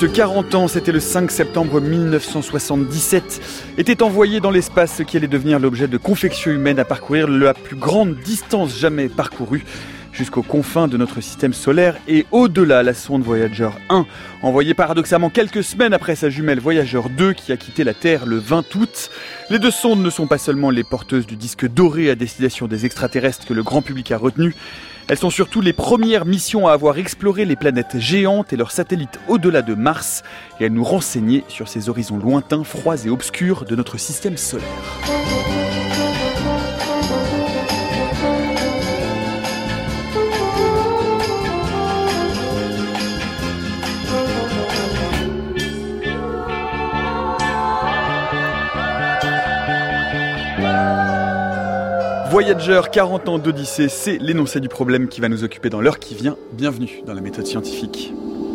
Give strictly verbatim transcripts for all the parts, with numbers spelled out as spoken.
quarante ans, c'était le cinq septembre mille neuf cent soixante-dix-sept, était envoyé dans l'espace ce qui allait devenir l'objet de confection humaine à parcourir la plus grande distance jamais parcourue, jusqu'aux confins de notre système solaire et au-delà. La sonde Voyager un, envoyée paradoxalement quelques semaines après sa jumelle Voyager deux qui a quitté la Terre le vingt août. Les deux sondes ne sont pas seulement les porteuses du disque doré à destination des extraterrestres que le grand public a retenu, elles sont surtout les premières missions à avoir exploré les planètes géantes et leurs satellites au-delà de Mars, et à nous renseigner sur ces horizons lointains, froids et obscurs de notre système solaire. Voyager, quarante ans d'Odyssée, c'est l'énoncé du problème qui va nous occuper dans l'heure qui vient. Bienvenue dans la méthode scientifique.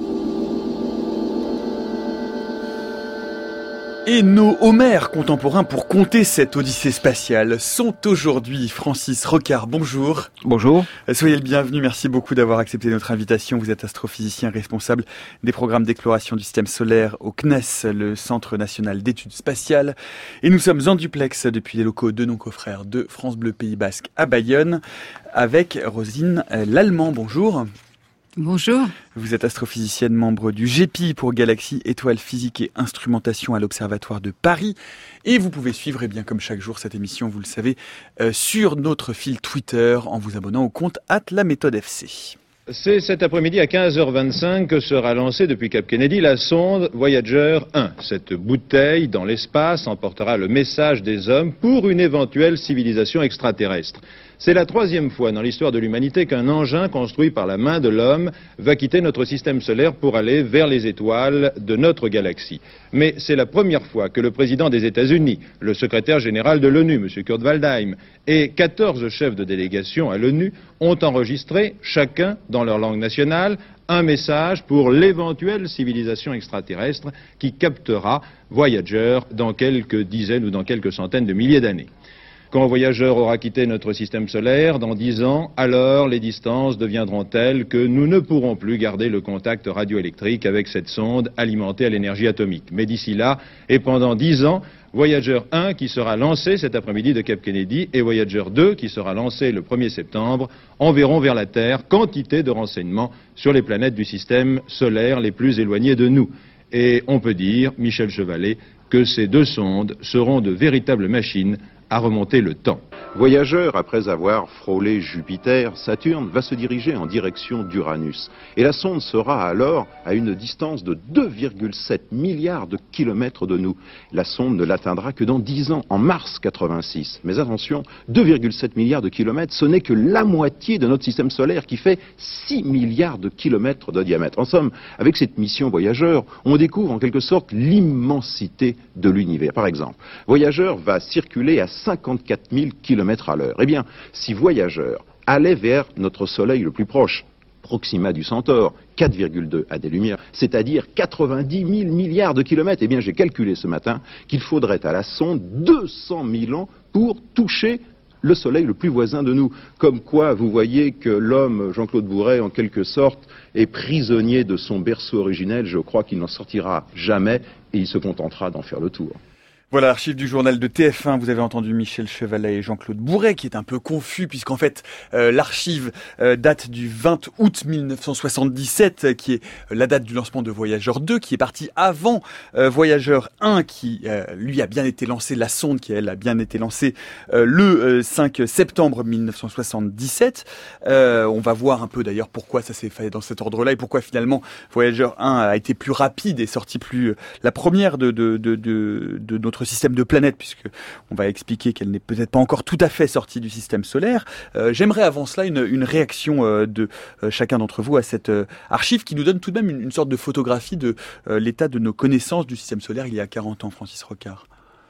Et nos Homères contemporains pour compter cette odyssée spatiale sont aujourd'hui Francis Rocard, bonjour. Bonjour. Soyez le bienvenu, merci beaucoup d'avoir accepté notre invitation. Vous êtes astrophysicien responsable des programmes d'exploration du système solaire au C N E S, le Centre National d'Études Spatiales. Et nous sommes en duplex depuis les locaux de nos confrères de France Bleu Pays Basque à Bayonne avec Rosine Lallemand, bonjour. Bonjour. Vous êtes astrophysicienne, membre du G P I pour Galaxies, Étoiles, Physique et Instrumentation à l'Observatoire de Paris. Et vous pouvez suivre, eh bien, comme chaque jour, cette émission, vous le savez, euh, sur notre fil Twitter en vous abonnant au compte arobase la méthode F C. C'est cet après-midi à quinze heures vingt-cinq que sera lancée depuis Cap Kennedy la sonde Voyager un. Cette bouteille dans l'espace emportera le message des hommes pour une éventuelle civilisation extraterrestre. C'est la troisième fois dans l'histoire de l'humanité qu'un engin construit par la main de l'homme va quitter notre système solaire pour aller vers les étoiles de notre galaxie. Mais c'est la première fois que le président des États-Unis, le secrétaire général de l'ONU, M. Kurt Waldheim, et quatorze chefs de délégation à l'ONU ont enregistré, chacun dans leur langue nationale, un message pour l'éventuelle civilisation extraterrestre qui captera Voyager dans quelques dizaines ou dans quelques centaines de milliers d'années. Quand Voyager aura quitté notre système solaire, dans dix ans, alors les distances deviendront telles que nous ne pourrons plus garder le contact radioélectrique avec cette sonde alimentée à l'énergie atomique. Mais d'ici là, et pendant dix ans, Voyager un qui sera lancé cet après-midi de Cap Kennedy et Voyager deux qui sera lancé le premier septembre enverront vers la Terre quantité de renseignements sur les planètes du système solaire les plus éloignées de nous. Et on peut dire, Michel Chevalet, que ces deux sondes seront de véritables machines à remonter le temps. Voyager, après avoir frôlé Jupiter, Saturne, va se diriger en direction d'Uranus. Et la sonde sera alors à une distance de deux virgule sept milliards de kilomètres de nous. La sonde ne l'atteindra que dans dix ans, en mars quatre-vingt-six. Mais attention, deux virgule sept milliards de kilomètres, ce n'est que la moitié de notre système solaire qui fait six milliards de kilomètres de diamètre. En somme, avec cette mission Voyager, on découvre en quelque sorte l'immensité de l'univers. Par exemple, Voyager va circuler à cinquante-quatre mille kilomètres à l'heure. Eh bien, si Voyager allait vers notre Soleil le plus proche, Proxima du Centaure, quatre virgule deux années-lumière, c'est-à-dire quatre-vingt-dix mille milliards de kilomètres, eh bien, j'ai calculé ce matin qu'il faudrait à la sonde deux cent mille ans pour toucher le Soleil le plus voisin de nous. Comme quoi, vous voyez que l'homme, Jean-Claude Bourret, en quelque sorte, est prisonnier de son berceau originel. Je crois qu'il n'en sortira jamais et il se contentera d'en faire le tour. Voilà l'archive du journal de T F un. Vous avez entendu Michel Chevalet et Jean-Claude Bourret qui est un peu confus puisqu'en fait euh, l'archive euh, date du vingt août mille neuf cent soixante-dix-sept euh, qui est euh, la date du lancement de Voyager deux qui est parti avant euh, Voyager un qui euh, lui a bien été lancé, la sonde qui elle a bien été lancée euh, le euh, cinq septembre mille neuf cent soixante-dix-sept. Euh, on va voir un peu d'ailleurs pourquoi ça s'est fait dans cet ordre-là et pourquoi finalement Voyager un a été plus rapide et sorti plus euh, la première de, de, de, de, de notre système de planètes, puisque on va expliquer qu'elle n'est peut-être pas encore tout à fait sortie du système solaire. Euh, j'aimerais avant cela une, une réaction euh, de euh, chacun d'entre vous à cette euh, archive qui nous donne tout de même une, une sorte de photographie de euh, l'état de nos connaissances du système solaire il y a quarante ans, Francis Rocard.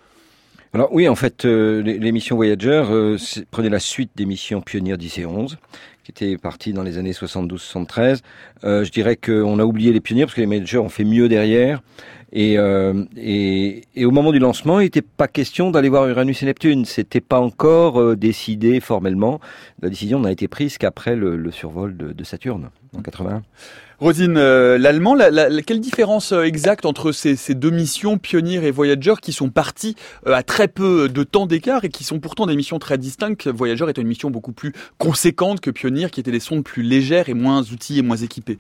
Alors oui, en fait, euh, les missions Voyager euh, prenaient la suite des missions Pioneer dix et onze, qui étaient parties dans les années soixante-douze soixante-treize. Euh, je dirais qu'on a oublié les Pioneer parce que les Voyager ont fait mieux derrière. Et, euh, et, et au moment du lancement, il n'était pas question d'aller voir Uranus et Neptune. C'était pas encore euh, décidé formellement. La décision n'a été prise qu'après le, le survol de, de Saturne en quatre-vingt-un. Rosine, euh, l'allemand, la, la, quelle différence euh, exacte entre ces, ces deux missions, Pioneer et Voyager, qui sont parties euh, à très peu de temps d'écart et qui sont pourtant des missions très distinctes? Voyager était une mission beaucoup plus conséquente que Pioneer, qui étaient des sondes plus légères et moins outillées et moins équipées.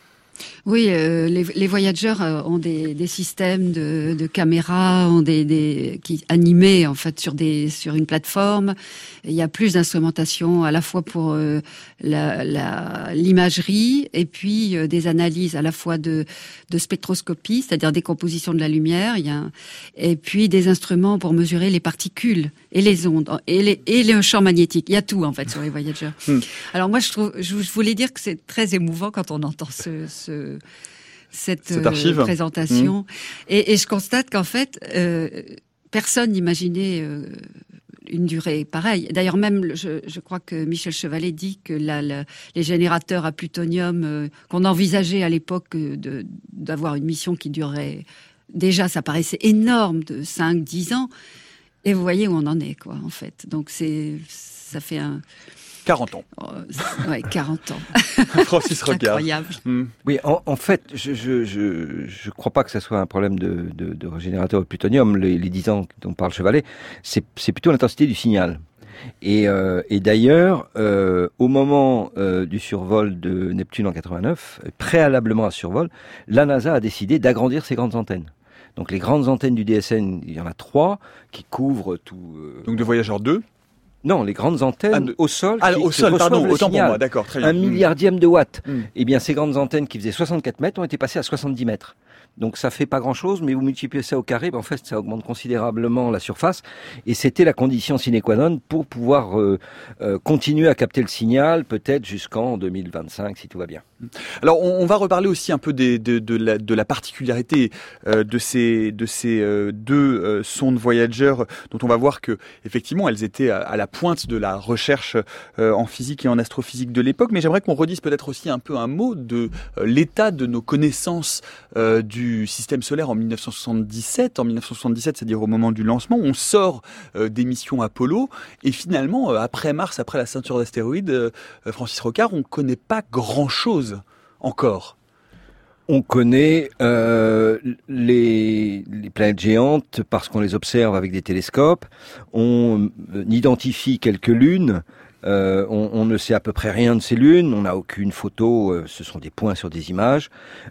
Oui, euh, les, les voyageurs euh, ont des, des systèmes de, de caméras, ont des, des qui animés en fait sur des sur une plateforme. Il y a plus d'instrumentation à la fois pour euh, la, la l'imagerie et puis euh, des analyses à la fois de de spectroscopie, c'est-à-dire décomposition de la lumière. Il y a un, et puis des instruments pour mesurer les particules et les ondes et les et le champ magnétique. Il y a tout en fait sur les voyageurs. Hmm. Alors moi je trouve, je, je voulais dire que c'est très émouvant quand on entend ce, ce cette, cette euh, présentation. Mmh. Et, et je constate qu'en fait, euh, personne n'imaginait euh, une durée pareille. D'ailleurs, même, je, je crois que Michel Chevalet dit que la, la, les générateurs à plutonium euh, qu'on envisageait à l'époque euh, de, d'avoir une mission qui durerait, déjà, ça paraissait énorme, de cinq dix ans. Et vous voyez où on en est, quoi, en fait. Donc, c'est, ça fait un... quarante ans. Oh, ouais, quarante ans. Francis Rocard. Incroyable. Mmh. Oui, en, en fait, je je je je crois pas que ça soit un problème de de, de régénérateur de plutonium. Les, les dix ans dont parle Chevalet, c'est c'est plutôt l'intensité du signal. Et euh, et d'ailleurs, euh, au moment euh, du survol de Neptune en quatre-vingt-neuf, préalablement à ce survol, la NASA a décidé d'agrandir ses grandes antennes. Donc les grandes antennes du D S N, il y en a trois qui couvrent tout. Euh, Donc de Voyager deux. Non, les grandes antennes ah, de... au sol. Ah, au sol, pardon, autant signal, pour moi, d'accord, très bien. Un milliardième de watts. Mm. Eh bien, ces grandes antennes qui faisaient soixante-quatre mètres ont été passées à soixante-dix mètres. Donc ça fait pas grand-chose, mais vous multipliez ça au carré, ben en fait ça augmente considérablement la surface. Et c'était la condition sine qua non pour pouvoir euh, euh, continuer à capter le signal, peut-être jusqu'en deux mille vingt-cinq, si tout va bien. Alors on, on va reparler aussi un peu des, de, de, la, de la particularité euh, de ces, de ces euh, deux euh, sondes Voyager, dont on va voir que effectivement elles étaient à, à la pointe de la recherche euh, en physique et en astrophysique de l'époque. Mais j'aimerais qu'on redise peut-être aussi un peu un mot de euh, l'état de nos connaissances euh, du du système solaire en dix-neuf cent soixante-dix-sept. En dix-neuf cent soixante-dix-sept, c'est-à-dire au moment du lancement, on sort euh, des missions Apollo et finalement, euh, après Mars, après la ceinture d'astéroïdes, euh, Francis Rocard, on ne connaît pas grand-chose encore. On connaît euh, les, les planètes géantes parce qu'on les observe avec des télescopes. On euh, identifie quelques lunes. Euh, on, on ne sait à peu près rien de ces lunes, on n'a aucune photo, euh, ce sont des points sur des images.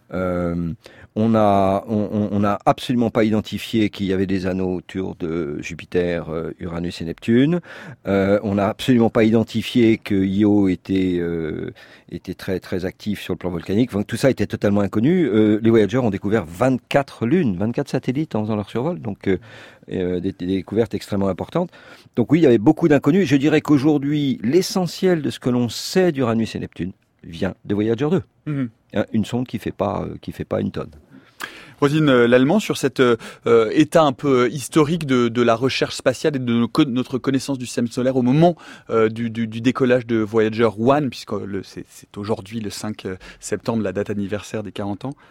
Euh, on a, on, on a absolument pas identifié qu'il y avait des anneaux autour de Jupiter, euh, Uranus et Neptune. Euh, on n'a absolument pas identifié que Io était euh, était très très actif sur le plan volcanique. Donc tout ça était totalement inconnu. Euh, les Voyagers ont découvert vingt-quatre lunes, vingt-quatre satellites en faisant leur survol, donc euh, euh, des, des découvertes extrêmement importantes. Donc oui, il y avait beaucoup d'inconnus. Je dirais qu'aujourd'hui, l'essentiel de ce que l'on sait d'Uranus et Neptune vient de Voyager deux. Mmh. Hein, une sonde qui fait pas euh, qui fait pas une tonne. Rosine Lallemand, sur cet euh, état un peu historique de, de la recherche spatiale et de nos, notre connaissance du système solaire au moment euh, du, du, du décollage de Voyager un, puisque le, c'est, c'est aujourd'hui le cinq septembre, la date anniversaire des quarante ans.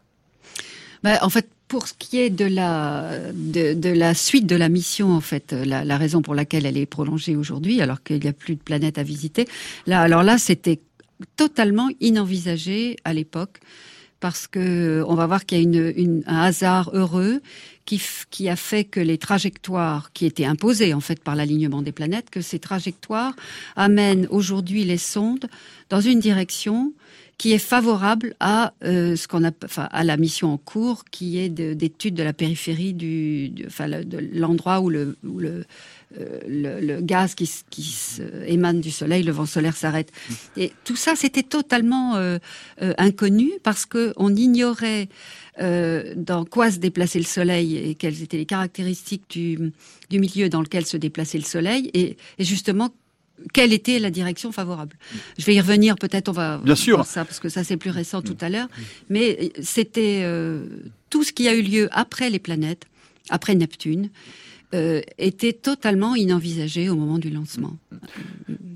Bah, en fait, pour ce qui est de la de, de la suite de la mission, en fait, la, la raison pour laquelle elle est prolongée aujourd'hui, alors qu'il n'y a plus de planètes à visiter, là, alors là, c'était totalement inenvisagé à l'époque. Parce que on va voir qu'il y a une, une, un hasard heureux qui, qui a fait que les trajectoires qui étaient imposées en fait par l'alignement des planètes, que ces trajectoires amènent aujourd'hui les sondes dans une direction qui est favorable à euh, ce qu'on a, enfin à la mission en cours, qui est de, d'étude de la périphérie du, du enfin le, de l'endroit où le, où le Euh, le, le gaz qui, qui se émane du soleil, le vent solaire s'arrête. Et tout ça, c'était totalement euh, euh, inconnu parce que on ignorait euh, dans quoi se déplaçait le soleil et quelles étaient les caractéristiques du, du milieu dans lequel se déplaçait le soleil et, et justement quelle était la direction favorable. Je vais y revenir, peut-être on va Bien sûr. ça parce que ça c'est plus récent tout à l'heure, mais c'était euh, tout ce qui a eu lieu après les planètes, après Neptune. Euh, était totalement inenvisagé au moment du lancement.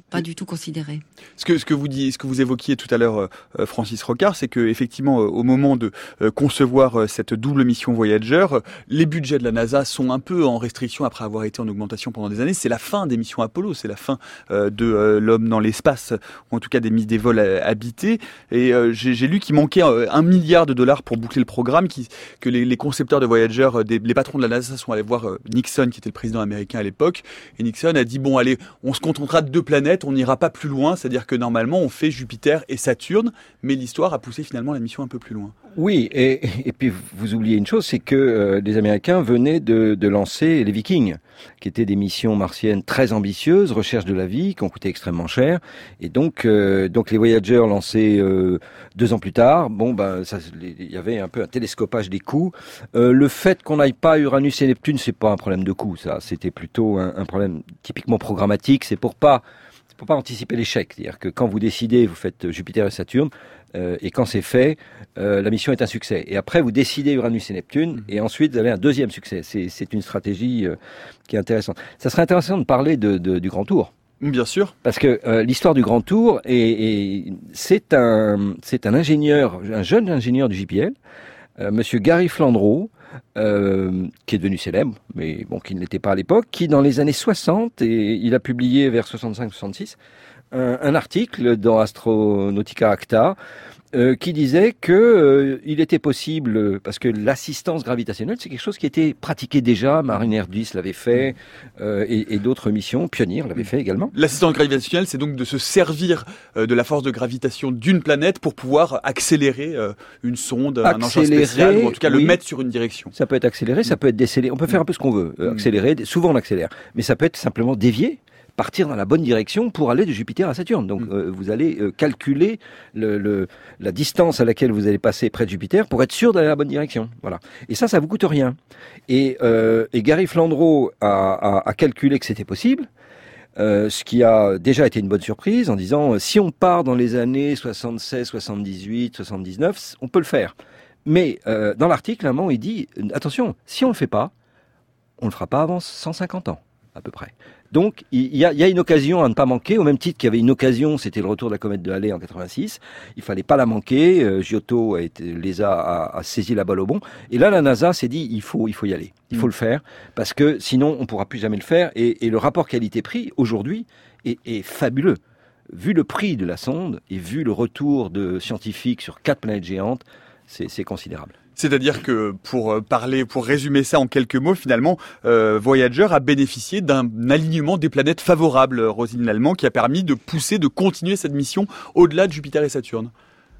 pas du tout considéré. Ce que ce que vous dites, ce que vous évoquiez tout à l'heure, euh, Francis Rocard, c'est que effectivement, euh, au moment de euh, concevoir euh, cette double mission Voyager, euh, les budgets de la NASA sont un peu en restriction après avoir été en augmentation pendant des années. C'est la fin des missions Apollo, c'est la fin euh, de euh, l'homme dans l'espace, ou en tout cas des mises des vols euh, habités. Et euh, j'ai, j'ai lu qu'il manquait euh, un milliard de dollars pour boucler le programme, qui, que les, les concepteurs de Voyager, euh, des, les patrons de la NASA sont allés voir euh, Nixon, qui était le président américain à l'époque, et Nixon a dit bon allez, on se contentera de deux planètes, on n'ira pas plus loin, c'est-à-dire que normalement on fait Jupiter et Saturne, mais l'histoire a poussé finalement la mission un peu plus loin. Oui, et, et puis vous oubliez une chose, c'est que euh, les Américains venaient de, de lancer les Vikings, qui étaient des missions martiennes très ambitieuses, recherche de la vie, qui ont coûté extrêmement cher, et donc euh, donc les Voyager lancés euh, deux ans plus tard, bon ben ça, il y avait un peu un télescopage des coûts. Euh, le fait qu'on n'aille pas à Uranus et Neptune, c'est pas un problème de coût, ça, c'était plutôt un, un problème typiquement programmatique, c'est pour pas pour pas anticiper l'échec, c'est-à-dire que quand vous décidez, vous faites Jupiter et Saturne, euh, et quand c'est fait, euh, la mission est un succès. Et après, vous décidez Uranus et Neptune, mmh. et ensuite vous avez un deuxième succès. C'est, c'est une stratégie euh, qui est intéressante. Ça serait intéressant de parler de, de, du Grand Tour. Bien sûr. Parce que euh, l'histoire du Grand Tour, est, est, c'est un, c'est un ingénieur, un jeune ingénieur du J P L, euh, Monsieur Gary Flandreau, Euh, qui est devenu célèbre, mais bon, qui ne l'était pas à l'époque, qui dans les années soixante, et il a publié vers soixante-cinq soixante-six, un, un article dans Astronautica Acta, euh, qui disait que euh, il était possible, parce que l'assistance gravitationnelle, c'est quelque chose qui était pratiqué déjà, Mariner dix l'avait fait, euh, et, et d'autres missions, Pioneer l'avait fait également. L'assistance gravitationnelle, c'est donc de se servir euh, de la force de gravitation d'une planète pour pouvoir accélérer euh, une sonde, accélérer, un engin spécial, ou en tout cas oui, le mettre sur une direction. Ça peut être accéléré, ça peut être décéléré, on peut faire un peu ce qu'on veut, euh, accélérer, souvent on accélère, mais ça peut être simplement dévié, partir dans la bonne direction pour aller de Jupiter à Saturne. Donc, euh, vous allez euh, calculer le, le, la distance à laquelle vous allez passer près de Jupiter pour être sûr d'aller dans la bonne direction. Voilà. Et ça, ça vous coûte rien. Et, euh, et Gary Flandreau a, a, a calculé que c'était possible. Euh, ce qui a déjà été une bonne surprise en disant euh, si on part dans les années soixante-seize, soixante-dix-huit, soixante-dix-neuf, on peut le faire. Mais euh, dans l'article, à un moment, il dit attention, si on le fait pas, on le fera pas avant cent cinquante ans à peu près. Donc, il y a, il y a une occasion à ne pas manquer, au même titre qu'il y avait une occasion, c'était le retour de la comète de Halley en quatre-vingt-six. Il fallait pas la manquer. Euh, Giotto a été, les a, a, a saisi la balle au bon. Et là, la NASA s'est dit, il faut, il faut y aller. Il faut mmh. le faire. Parce que sinon, on pourra plus jamais le faire. Et, et le rapport qualité-prix, aujourd'hui, est, est fabuleux. Vu le prix de la sonde et vu le retour de scientifiques sur quatre planètes géantes, c'est, c'est considérable. C'est-à-dire que, pour parler, pour résumer ça en quelques mots, finalement, euh, Voyager a bénéficié d'un alignement des planètes favorables, Roselyne Lallemand, qui a permis de pousser, de continuer cette mission au-delà de Jupiter et Saturne.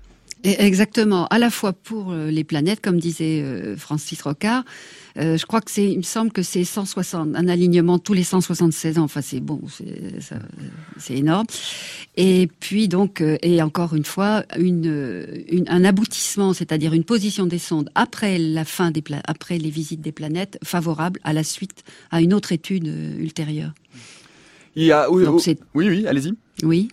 Et exactement, à la fois pour les planètes, comme disait euh, Francis Rocard, euh, je crois que c'est, il me semble que c'est cent soixante, un alignement tous les cent soixante-seize ans. Enfin, c'est bon, c'est, ça, c'est énorme. Et puis donc, euh, et encore une fois, une, une, un aboutissement, c'est-à-dire une position des sondes après la fin des pla- après les visites des planètes, favorable à la suite, à une autre étude euh, ultérieure. Il y a, oui, donc, c'est... oui, oui, allez-y. Oui.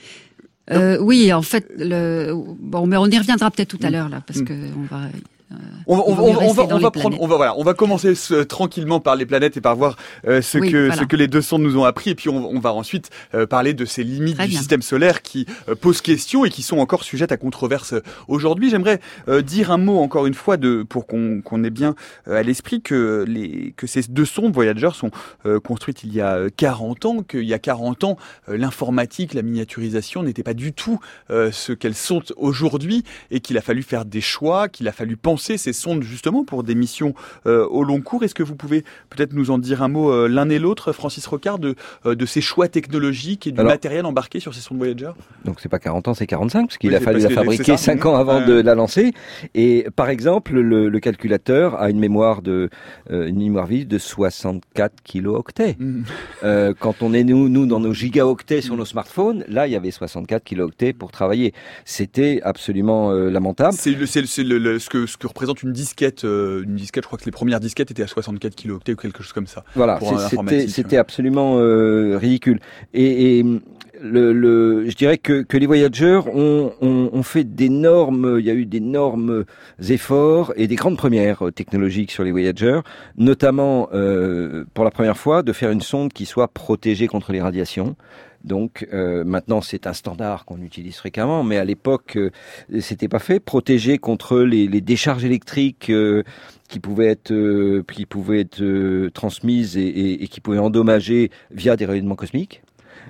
Euh, oui, en fait, le... bon, mais on y reviendra peut-être tout à l'heure là, parce que on va. Euh, on, on, on, on, va, on va prendre, on va voilà, on va commencer ce, tranquillement par les planètes et par voir euh, ce oui, que voilà. ce que les deux sondes nous ont appris, et puis on, on va ensuite euh, parler de ces limites Très du bien. système solaire qui euh, posent question et qui sont encore sujettes à controverse aujourd'hui. J'aimerais euh, dire un mot encore une fois de pour qu'on, qu'on ait bien euh, à l'esprit que les que ces deux sondes Voyager sont euh, construites il y a quarante ans, qu'il y a quarante ans euh, l'informatique, la miniaturisation n'était pas du tout euh, ce qu'elles sont aujourd'hui, et qu'il a fallu faire des choix, qu'il a fallu penser ces sondes justement pour des missions euh, au long cours. Est-ce que vous pouvez peut-être nous en dire un mot euh, l'un et l'autre, Francis Rocard, de, euh, de ces choix technologiques et du Alors, matériel embarqué sur ces sondes Voyager? Donc c'est pas quarante ans, c'est quarante-cinq, parce qu'il oui, a fallu la fabriquer cinq ans avant euh... de la lancer. Et par exemple, le, le calculateur a une mémoire de euh, une mémoire vive de soixante-quatre kilooctets. Mm. Euh, quand on est nous, nous dans nos gigaoctets sur nos smartphones, là il y avait soixante-quatre kilooctets pour travailler. C'était absolument euh, lamentable. C'est, le, c'est, le, c'est le, le, ce que ce que représente une disquette, euh, une disquette, je crois que les premières disquettes étaient à soixante-quatre kilooctets ou quelque chose comme ça. Voilà, c'était, c'était absolument euh, ridicule. Et, et le, le, je dirais que, que les Voyager ont, ont, ont fait d'énormes, il y a eu d'énormes efforts et des grandes premières technologiques sur les Voyager, notamment euh, pour la première fois de faire une sonde qui soit protégée contre les radiations. Donc euh, maintenant c'est un standard qu'on utilise fréquemment, mais à l'époque euh, c'était pas fait. Protéger contre les, les décharges électriques euh, qui pouvaient être euh, qui pouvaient être euh, transmises et, et, et qui pouvaient endommager via des rayonnements cosmiques.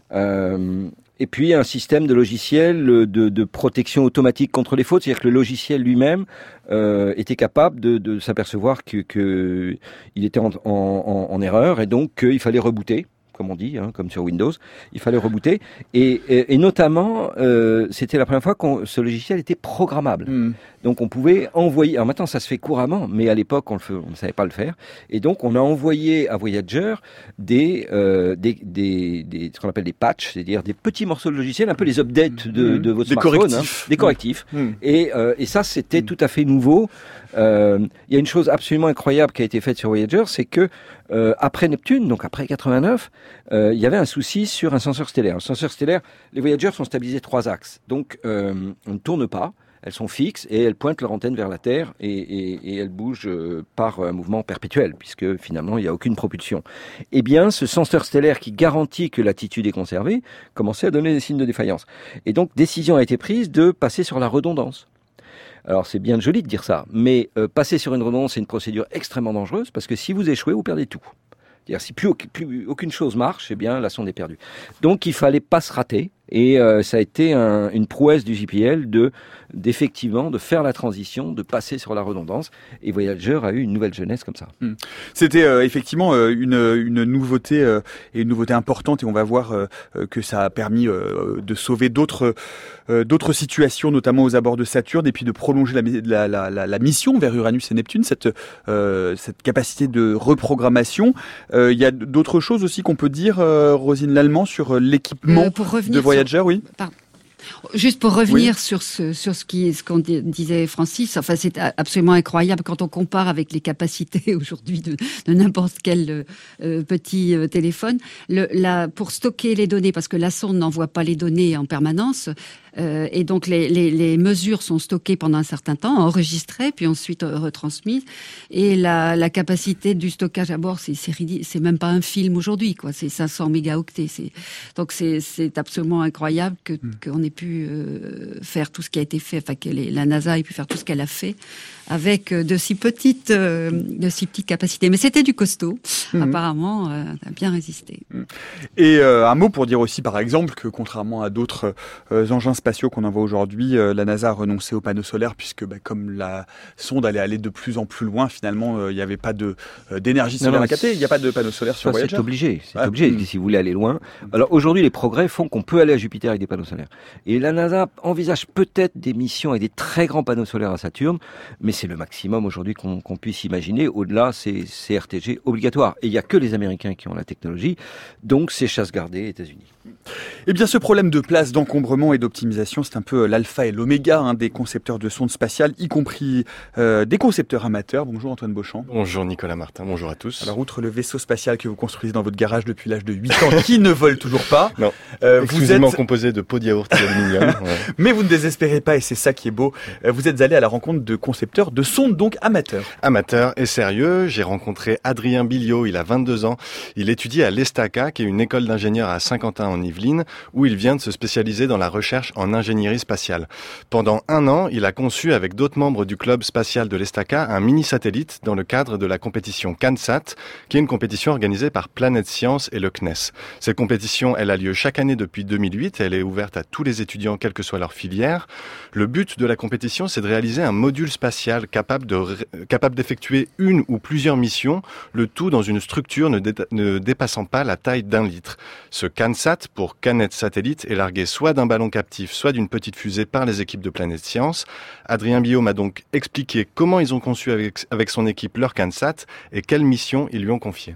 Euh, et puis un système de logiciel de, de protection automatique contre les fautes, c'est-à-dire que le logiciel lui-même euh, était capable de, de s'apercevoir que, que il était en, en, en erreur et donc qu'il fallait rebooter, comme on dit, hein, comme sur Windows, il fallait rebooter. Et, et, et notamment, euh, c'était la première fois que ce logiciel était programmable. Mmh. Donc on pouvait envoyer, alors maintenant ça se fait couramment, mais à l'époque on le on ne savait pas le faire. Et donc on a envoyé à Voyager des, euh, des, des, des, ce qu'on appelle des patchs, c'est-à-dire des petits morceaux de logiciel, un peu les updates de, de votre des smartphone. Correctifs. Hein, des correctifs. Mmh. Et, euh, et ça c'était mmh. tout à fait nouveau. Euh, il y a une chose absolument incroyable qui a été faite sur Voyager, c'est que euh, après Neptune, donc après quatre-vingt-neuf, euh, il y avait un souci sur un senseur stellaire. Le senseur stellaire, les Voyager sont stabilisés trois axes, donc euh, on ne tourne pas. Elles sont fixes et elles pointent leur antenne vers la Terre et, et, et elles bougent euh, par un mouvement perpétuel puisque finalement il n'y a aucune propulsion. Eh bien, ce senseur stellaire qui garantit que l'attitude est conservée commençait à donner des signes de défaillance. Et donc, décision a été prise de passer sur la redondance. Alors c'est bien joli de dire ça, mais euh, passer sur une redondance, c'est une procédure extrêmement dangereuse parce que si vous échouez, vous perdez tout. C'est-à-dire si plus, plus aucune chose marche, eh bien la sonde est perdue. Donc il fallait pas se rater. Et euh, ça a été un, une prouesse du J P L de, d'effectivement, de faire la transition, de passer sur la redondance. Et Voyager a eu une nouvelle jeunesse comme ça. Mmh. C'était euh, effectivement euh, une, une nouveauté euh, et une nouveauté importante. Et on va voir euh, que ça a permis euh, de sauver d'autres, euh, d'autres situations, notamment aux abords de Saturne, et puis de prolonger la, la, la, la mission vers Uranus et Neptune, cette, euh, cette capacité de reprogrammation. Euh, il y a d'autres choses aussi qu'on peut dire, euh, Rosine Lallemand, sur l'équipement euh, de Voyager. Oui. Pardon. Juste pour revenir oui. sur ce sur ce qui ce qu'on disait Francis, enfin c'est absolument incroyable quand on compare avec les capacités aujourd'hui de, de n'importe quel euh, petit euh, téléphone. Le, la, pour stocker les données, parce que la sonde n'envoie pas les données en permanence. Euh, et donc les, les, les mesures sont stockées pendant un certain temps, enregistrées, puis ensuite euh, retransmises. Et la, la capacité du stockage à bord, c'est, c'est, c'est même pas un film aujourd'hui, quoi. C'est cinq cents mégaoctets. C'est, donc c'est, c'est absolument incroyable que, mmh. qu'on ait pu euh, faire tout ce qui a été fait, enfin que les, la NASA ait pu faire tout ce qu'elle a fait avec de si petites, euh, de si petites capacités. Mais c'était du costaud. Mmh. Apparemment, euh, ça a bien résisté. Mmh. Et euh, un mot pour dire aussi, par exemple, que contrairement à d'autres euh, engins spatiaux qu'on envoie aujourd'hui, euh, la NASA a renoncé aux panneaux solaires puisque, bah, comme la sonde allait aller de plus en plus loin, finalement, il euh, n'y avait pas de euh, d'énergie solaire non, non, à capter. Il n'y a pas de panneaux solaires sur Voyager. C'est obligé. C'est ouais. obligé. Mmh. Si vous voulez aller loin. Alors aujourd'hui, les progrès font qu'on peut aller à Jupiter avec des panneaux solaires. Et la NASA envisage peut-être des missions avec des très grands panneaux solaires à Saturne, mais c'est le maximum aujourd'hui qu'on, qu'on puisse imaginer. Au-delà, c'est, c'est R T G obligatoire. Et il n'y a que les Américains qui ont la technologie, donc c'est chasse gardée États-Unis. Eh bien, ce problème de place, d'encombrement et d'optimisation, c'est un peu l'alpha et l'oméga hein, des concepteurs de sondes spatiales, y compris euh, des concepteurs amateurs. Bonjour Antoine Beauchamp. Bonjour Nicolas Martin, bonjour à tous. Alors, outre le vaisseau spatial que vous construisez dans votre garage depuis l'âge de huit ans, qui ne vole toujours pas. Non, euh, exclusivement vous êtes... composé de pots de yaourt et d'aluminium. Ouais. Mais vous ne désespérez pas et c'est ça qui est beau. Vous êtes allé à la rencontre de concepteurs de sondes, donc amateurs. Amateurs et sérieux. J'ai rencontré Adrien Billiot, il a vingt-deux ans. Il étudie à l'ESTACA, qui est une école d'ingénieurs à Saint-Quentin en Yvelines, où il vient de se spécialiser dans la recherche en ingénierie spatiale. Pendant un an, il a conçu avec d'autres membres du club spatial de l'ESTACA un mini-satellite dans le cadre de la compétition CanSat, qui est une compétition organisée par Planète Science et le C N E S. Cette compétition, elle a lieu chaque année depuis deux mille huit. Elle est ouverte à tous les étudiants, quelle que soit leur filière. Le but de la compétition, c'est de réaliser un module spatial capable, de, capable d'effectuer une ou plusieurs missions, le tout dans une structure ne, dé, ne dépassant pas la taille d'un litre. Ce CanSat, pour Canet Satellite, est largué soit d'un ballon captif, soit d'une petite fusée par les équipes de Planète Science. Adrien Billiot m'a donc expliqué comment ils ont conçu avec, avec son équipe leur CanSat et quelles missions ils lui ont confiées.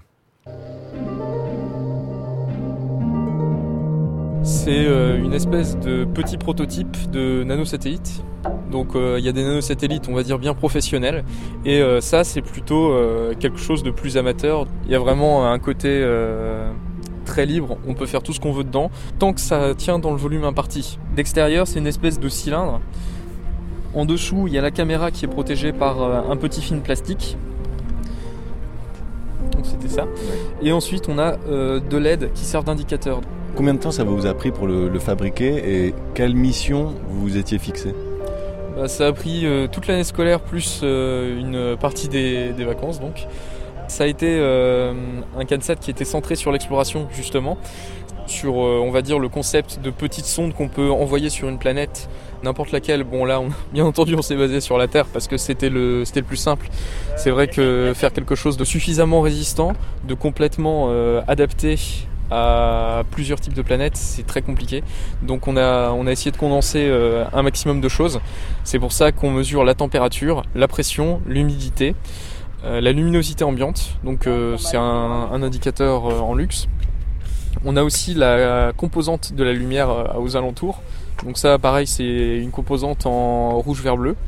C'est euh, une espèce de petit prototype de nanosatellite. Donc il euh, y a des nanosatellites, on va dire, bien professionnels. Et euh, ça, c'est plutôt euh, quelque chose de plus amateur. Il y a vraiment un côté euh, très libre. On peut faire tout ce qu'on veut dedans, tant que ça tient dans le volume imparti. D'extérieur, c'est une espèce de cylindre. En dessous, il y a la caméra qui est protégée par euh, un petit film plastique. Donc c'était ça. Et ensuite, on a euh, deux L E D qui servent d'indicateur. Combien de temps ça vous a pris pour le, le fabriquer et quelle mission vous vous étiez fixé ? Bah, ça a pris euh, toute l'année scolaire plus euh, une partie des, des vacances donc. Ça a été euh, un CANSAT qui était centré sur l'exploration justement, sur euh, on va dire le concept de petites sondes qu'on peut envoyer sur une planète, n'importe laquelle. Bon là, on, bien entendu, on s'est basé sur la Terre parce que c'était le c'était le plus simple. C'est vrai que faire quelque chose de suffisamment résistant, de complètement euh, adapté à plusieurs types de planètes, c'est très compliqué. Donc on a on a essayé de condenser euh, un maximum de choses. C'est pour ça qu'on mesure la température, la pression, l'humidité. Euh, la luminosité ambiante, donc euh, c'est un, un indicateur euh, en luxe. On a aussi la composante de la lumière euh, aux alentours. Donc ça, pareil, c'est une composante en rouge, vert, bleu.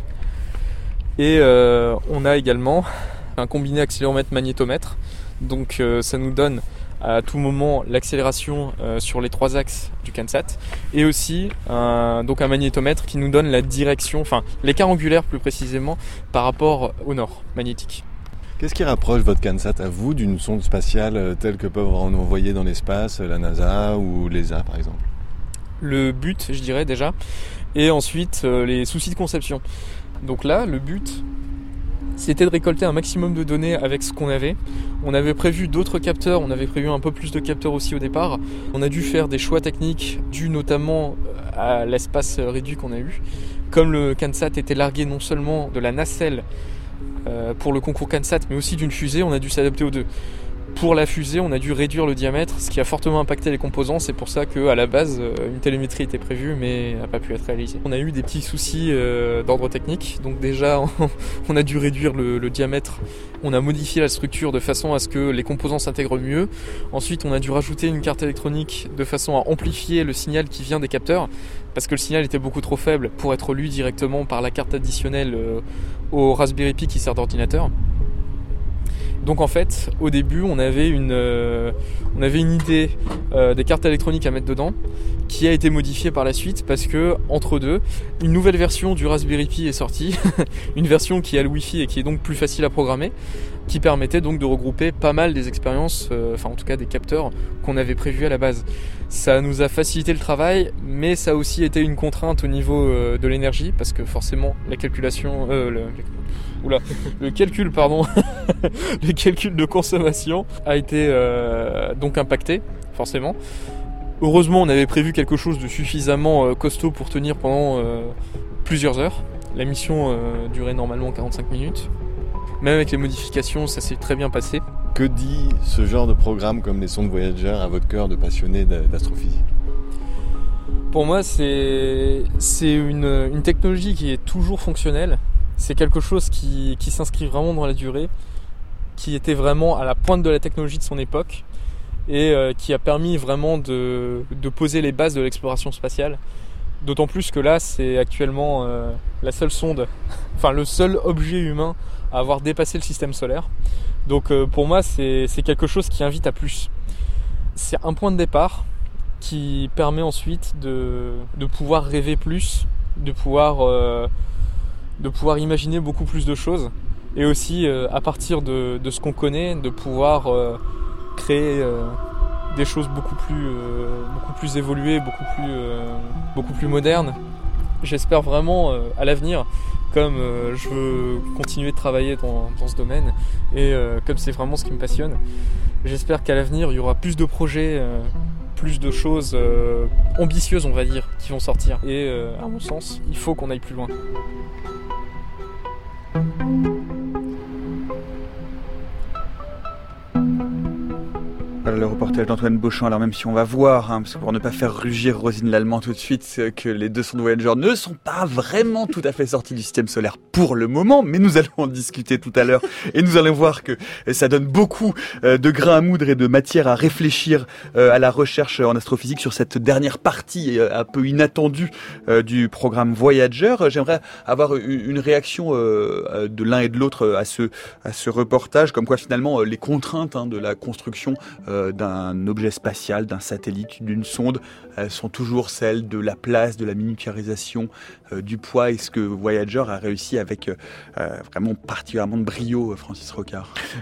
Et euh, on a également un combiné accéléromètre-magnétomètre. Donc euh, ça nous donne à tout moment l'accélération euh, sur les trois axes du CANSAT. Et aussi un, donc un magnétomètre qui nous donne la direction, enfin l'écart angulaire plus précisément, par rapport au nord magnétique. Qu'est-ce qui rapproche votre CANSAT à vous d'une sonde spatiale telle que peuvent en envoyer dans l'espace la NASA ou l'E S A par exemple ? Le but, je dirais déjà, et ensuite euh, les soucis de conception. Donc là, le but, c'était de récolter un maximum de données avec ce qu'on avait. On avait prévu d'autres capteurs, on avait prévu un peu plus de capteurs aussi au départ. On a dû faire des choix techniques dus notamment à l'espace réduit qu'on a eu. Comme le CANSAT était largué non seulement de la nacelle euh, pour le concours CANSAT, mais aussi d'une fusée, on a dû s'adapter aux deux. Pour la fusée, on a dû réduire le diamètre, ce qui a fortement impacté les composants. C'est pour ça qu'à la base, une télémétrie était prévue, mais n'a pas pu être réalisée. On a eu des petits soucis euh, d'ordre technique. Donc déjà, on a dû réduire le, le diamètre. On a modifié la structure de façon à ce que les composants s'intègrent mieux. Ensuite, on a dû rajouter une carte électronique de façon à amplifier le signal qui vient des capteurs, parce que le signal était beaucoup trop faible pour être lu directement par la carte additionnelle euh, au Raspberry Pi qui sert d'ordinateur. Donc en fait, au début, on avait une, euh, on avait une idée euh, des cartes électroniques à mettre dedans, qui a été modifiée par la suite parce que entre deux, une nouvelle version du Raspberry Pi est sortie, une version qui a le Wi-Fi et qui est donc plus facile à programmer, qui permettait donc de regrouper pas mal des expériences, euh, enfin en tout cas des capteurs qu'on avait prévus à la base. Ça nous a facilité le travail, mais ça a aussi été une contrainte au niveau euh, de l'énergie parce que forcément la calculation, euh, le, Oula, le calcul, pardon, le calcul de consommation a été euh, donc impacté, forcément. Heureusement, on avait prévu quelque chose de suffisamment euh, costaud pour tenir pendant euh, plusieurs heures. La mission euh, durait normalement quarante-cinq minutes. Même avec les modifications, ça s'est très bien passé. Que dit ce genre de programme comme les sondes Voyager à votre cœur de passionné d'astrophysique ? Pour moi, c'est, c'est une, une technologie qui est toujours fonctionnelle. C'est quelque chose qui, qui s'inscrit vraiment dans la durée, qui était vraiment à la pointe de la technologie de son époque et euh, qui a permis vraiment de, de poser les bases de l'exploration spatiale. D'autant plus que là, c'est actuellement euh, la seule sonde, enfin le seul objet humain à avoir dépassé le système solaire. Donc euh, pour moi, c'est, c'est quelque chose qui invite à plus. C'est un point de départ qui permet ensuite de, de pouvoir rêver plus, de pouvoir... Euh, de pouvoir imaginer beaucoup plus de choses et aussi euh, à partir de, de ce qu'on connaît de pouvoir euh, créer euh, des choses beaucoup plus euh, beaucoup plus évoluées, beaucoup plus euh, beaucoup plus modernes. J'espère vraiment euh, à l'avenir, comme euh, je veux continuer de travailler dans, dans ce domaine et euh, comme c'est vraiment ce qui me passionne, j'espère qu'à l'avenir il y aura plus de projets, euh, plus de choses euh, ambitieuses on va dire qui vont sortir et euh, à mon sens il faut qu'on aille plus loin. Le reportage d'Antoine Beauchamp. Alors même si on va voir, hein, parce que pour ne pas faire rugir Rosine Lallemand tout de suite, que les deux sondes Voyager ne sont pas vraiment tout à fait sortis du système solaire pour le moment, mais nous allons en discuter tout à l'heure et nous allons voir que ça donne beaucoup de grains à moudre et de matière à réfléchir à la recherche en astrophysique sur cette dernière partie un peu inattendue du programme Voyager. J'aimerais avoir une réaction de l'un et de l'autre à ce, à ce reportage, comme quoi finalement les contraintes hein, de la construction d'un objet spatial, d'un satellite, d'une sonde, euh, sont toujours celles de la place, de la miniaturisation, euh, du poids, et ce que Voyager a réussi avec euh, vraiment particulièrement de brio, Francis Rocard.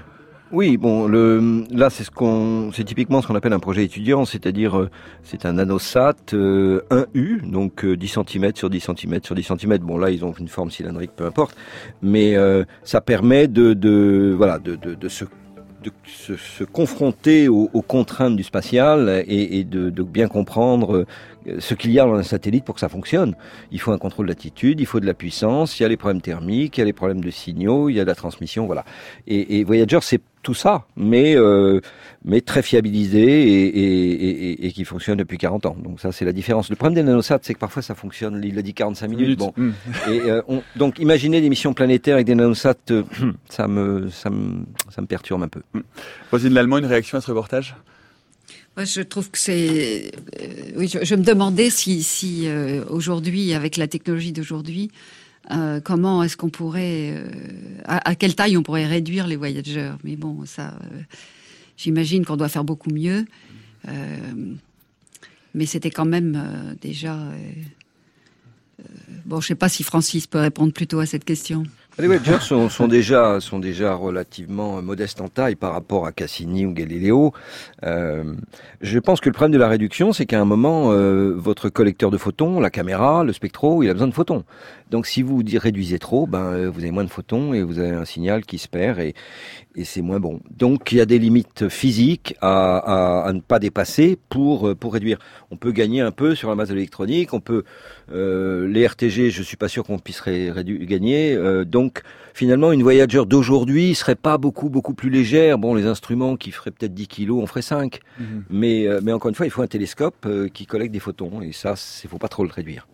Oui, bon, le, là, c'est ce qu'on, c'est typiquement ce qu'on appelle un projet étudiant, c'est-à-dire, euh, c'est un nanosat euh, un U, donc euh, dix centimètres sur dix centimètres sur dix centimètres. Bon, là, ils ont une forme cylindrique, peu importe, mais euh, ça permet de, de, voilà, de, de, de se de se, se confronter aux, aux contraintes du spatial et, et de, de bien comprendre ce qu'il y a dans un satellite pour que ça fonctionne. Il faut un contrôle d'attitude, il faut de la puissance, il y a les problèmes thermiques, il y a les problèmes de signaux, il y a de la transmission, voilà. Et, et Voyager, c'est tout ça, mais euh, mais très fiabilisé et, et, et, et qui fonctionne depuis quarante ans. Donc ça, c'est la différence. Le problème des nanosats, c'est que parfois ça fonctionne, il a dit quarante-cinq minutes. Bon. Mmh. Et euh, on, donc imaginez des missions planétaires avec des nanosats, euh, ça me ça me ça me perturbe un peu. Mmh. Rosine Lallemand, une réaction à ce reportage? Moi, je trouve que c'est. Euh, oui, je, je me demandais si, si euh, aujourd'hui, avec la technologie d'aujourd'hui, euh, comment est-ce qu'on pourrait, euh, à, à quelle taille on pourrait réduire les voyageurs. Mais bon, ça, euh, j'imagine qu'on doit faire beaucoup mieux. Euh, mais c'était quand même euh, déjà. Euh, euh, bon, je sais pas si Francis peut répondre plutôt à cette question. Les Voyagers sont, sont déjà sont déjà relativement modestes en taille par rapport à Cassini ou Galileo. Euh, je pense que le problème de la réduction, c'est qu'à un moment, euh, votre collecteur de photons, la caméra, le spectro, il a besoin de photons. Donc, si vous réduisez trop, ben vous avez moins de photons et vous avez un signal qui se perd et, et c'est moins bon. Donc, il y a des limites physiques à, à, à ne pas dépasser pour pour réduire. On peut gagner un peu sur la masse de l'électronique. On peut euh, les R T G, je suis pas sûr qu'on puisse ré, rédu, gagner. Euh, donc Donc, finalement, une Voyager d'aujourd'hui serait pas beaucoup, beaucoup plus légère. Bon, les instruments qui feraient peut-être dix kilos, on ferait cinq. Mmh. Mais, euh, mais encore une fois, il faut un télescope euh, qui collecte des photons. Et ça, il faut pas trop le réduire.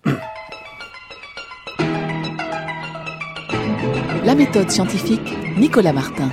La méthode scientifique, Nicolas Martin.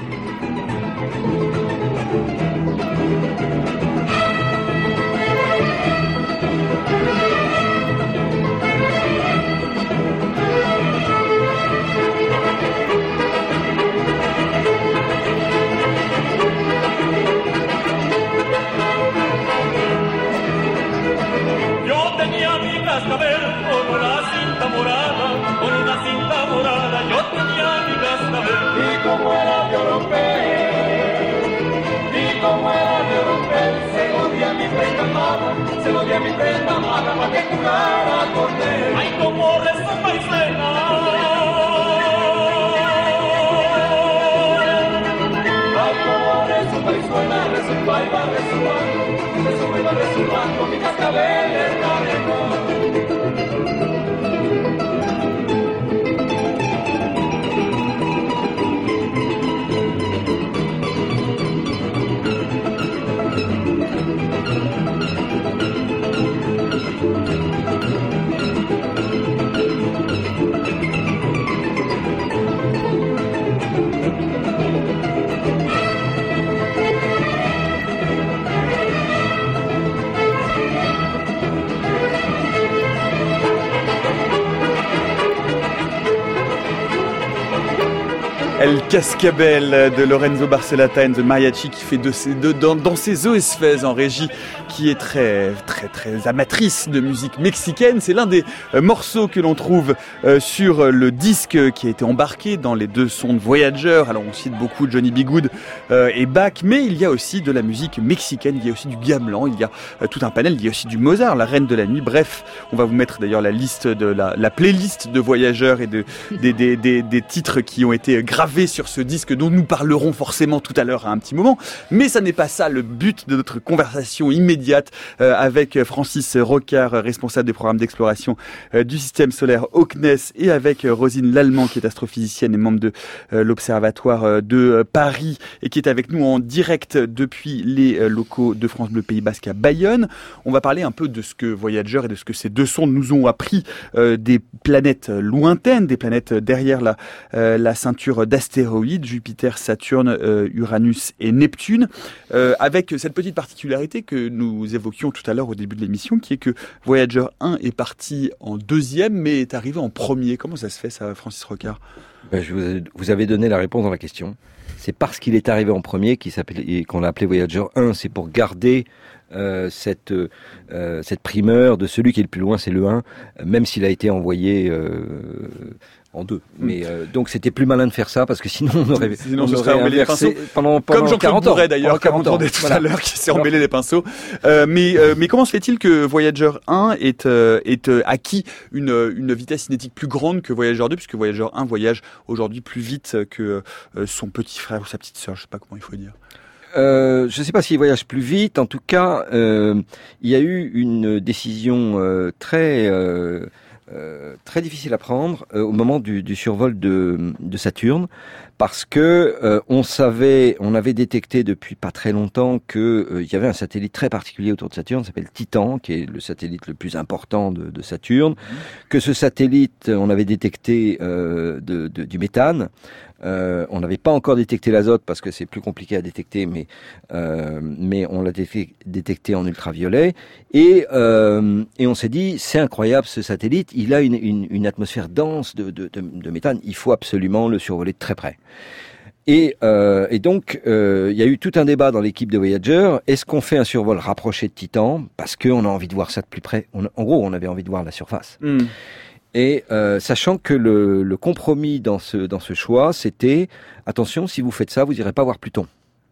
Se lo di a mi prenda amata pa' que jugara con él. Ay, como rezó Maicena. Ay, como rezó Maicena, rezumba y va rezumbando, rezumba y va rezumbando, mi cascabel está lejos. El Cascabel de Lorenzo Barcelata and the Mariachi qui fait de ses, de, dans, dans ses Zoesphèses en régie, qui est très très très amatrice de musique mexicaine. C'est l'un des euh, morceaux que l'on trouve euh, sur le disque qui a été embarqué dans les deux sondes Voyager. Alors on cite beaucoup Johnny B. Goode euh, et Bach, mais il y a aussi de la musique mexicaine, il y a aussi du gamelan, il y a euh, tout un panel, il y a aussi du Mozart, la Reine de la Nuit. Bref, on va vous mettre d'ailleurs la liste de la, la playlist de Voyager et de des, des, des, des titres qui ont été gravés sur ce disque dont nous parlerons forcément tout à l'heure à un petit moment, mais ça n'est pas ça le but de notre conversation immédiate euh, avec Francis Rocard, responsable des programmes d'exploration euh, du système solaire au C N E S, et avec euh, Rosine Lallemand qui est astrophysicienne et membre de euh, l'Observatoire euh, de euh, Paris et qui est avec nous en direct depuis les euh, locaux de France Bleu Pays Basque à Bayonne. On va parler un peu de ce que Voyager et de ce que ces deux sondes nous ont appris euh, des planètes lointaines, des planètes derrière la, euh, la ceinture d'astéroïdes astéroïdes, Jupiter, Saturne, euh, Uranus et Neptune, euh, avec cette petite particularité que nous évoquions tout à l'heure au début de l'émission, qui est que Voyager un est parti en deuxième, mais est arrivé en premier. Comment ça se fait, ça, Francis Rocard ? Ben, je vous, vous avez donné la réponse dans la question. C'est parce qu'il est arrivé en premier qu'il s'appelait, qu'on l'a appelé Voyager un. C'est pour garder euh, cette, euh, cette primeur de celui qui est le plus loin, c'est le un, même s'il a été envoyé euh, en deux. Mais euh, donc c'était plus malin de faire ça parce que sinon on aurait, sinon, on ce serait aurait emmêlé les inversé pinceaux. pendant, pendant Comme Jean-Claude Bourret d'ailleurs, comme on entendait tout voilà. à l'heure, qui s'est emmêlé les pinceaux. Euh, mais, euh, mais comment se fait-il que Voyager un ait, euh, ait euh, acquis une, une vitesse cinétique plus grande que Voyager deux, puisque Voyager un voyage aujourd'hui plus vite que euh, son petit frère ou sa petite sœur, je sais pas comment il faut dire. Euh, je ne sais pas s'il voyage plus vite. En tout cas, euh, il y a eu une décision euh, très euh, euh, très difficile à prendre euh, au moment du, du survol de, de Saturne, parce que euh, on savait, on avait détecté depuis pas très longtemps que euh, il y avait un satellite très particulier autour de Saturne, qui s'appelle Titan, qui est le satellite le plus important de, de Saturne. Mmh. Que ce satellite, on avait détecté euh, de, de, du méthane. Euh, on n'avait pas encore détecté l'azote parce que c'est plus compliqué à détecter, mais euh, mais on l'a détecté, détecté en ultraviolet et euh, et on s'est dit c'est incroyable ce satellite, il a une une, une atmosphère dense de, de de de méthane, il faut absolument le survoler de très près. Et, euh, et donc, euh, il y a eu tout un débat dans l'équipe de Voyager. Est-ce qu'on fait un survol rapproché de Titan parce qu'on a envie de voir ça de plus près? On, en gros, on avait envie de voir la surface. Mm. Et euh, sachant que le, le compromis dans ce dans ce choix, c'était attention, si vous faites ça, vous irez pas voir Pluton.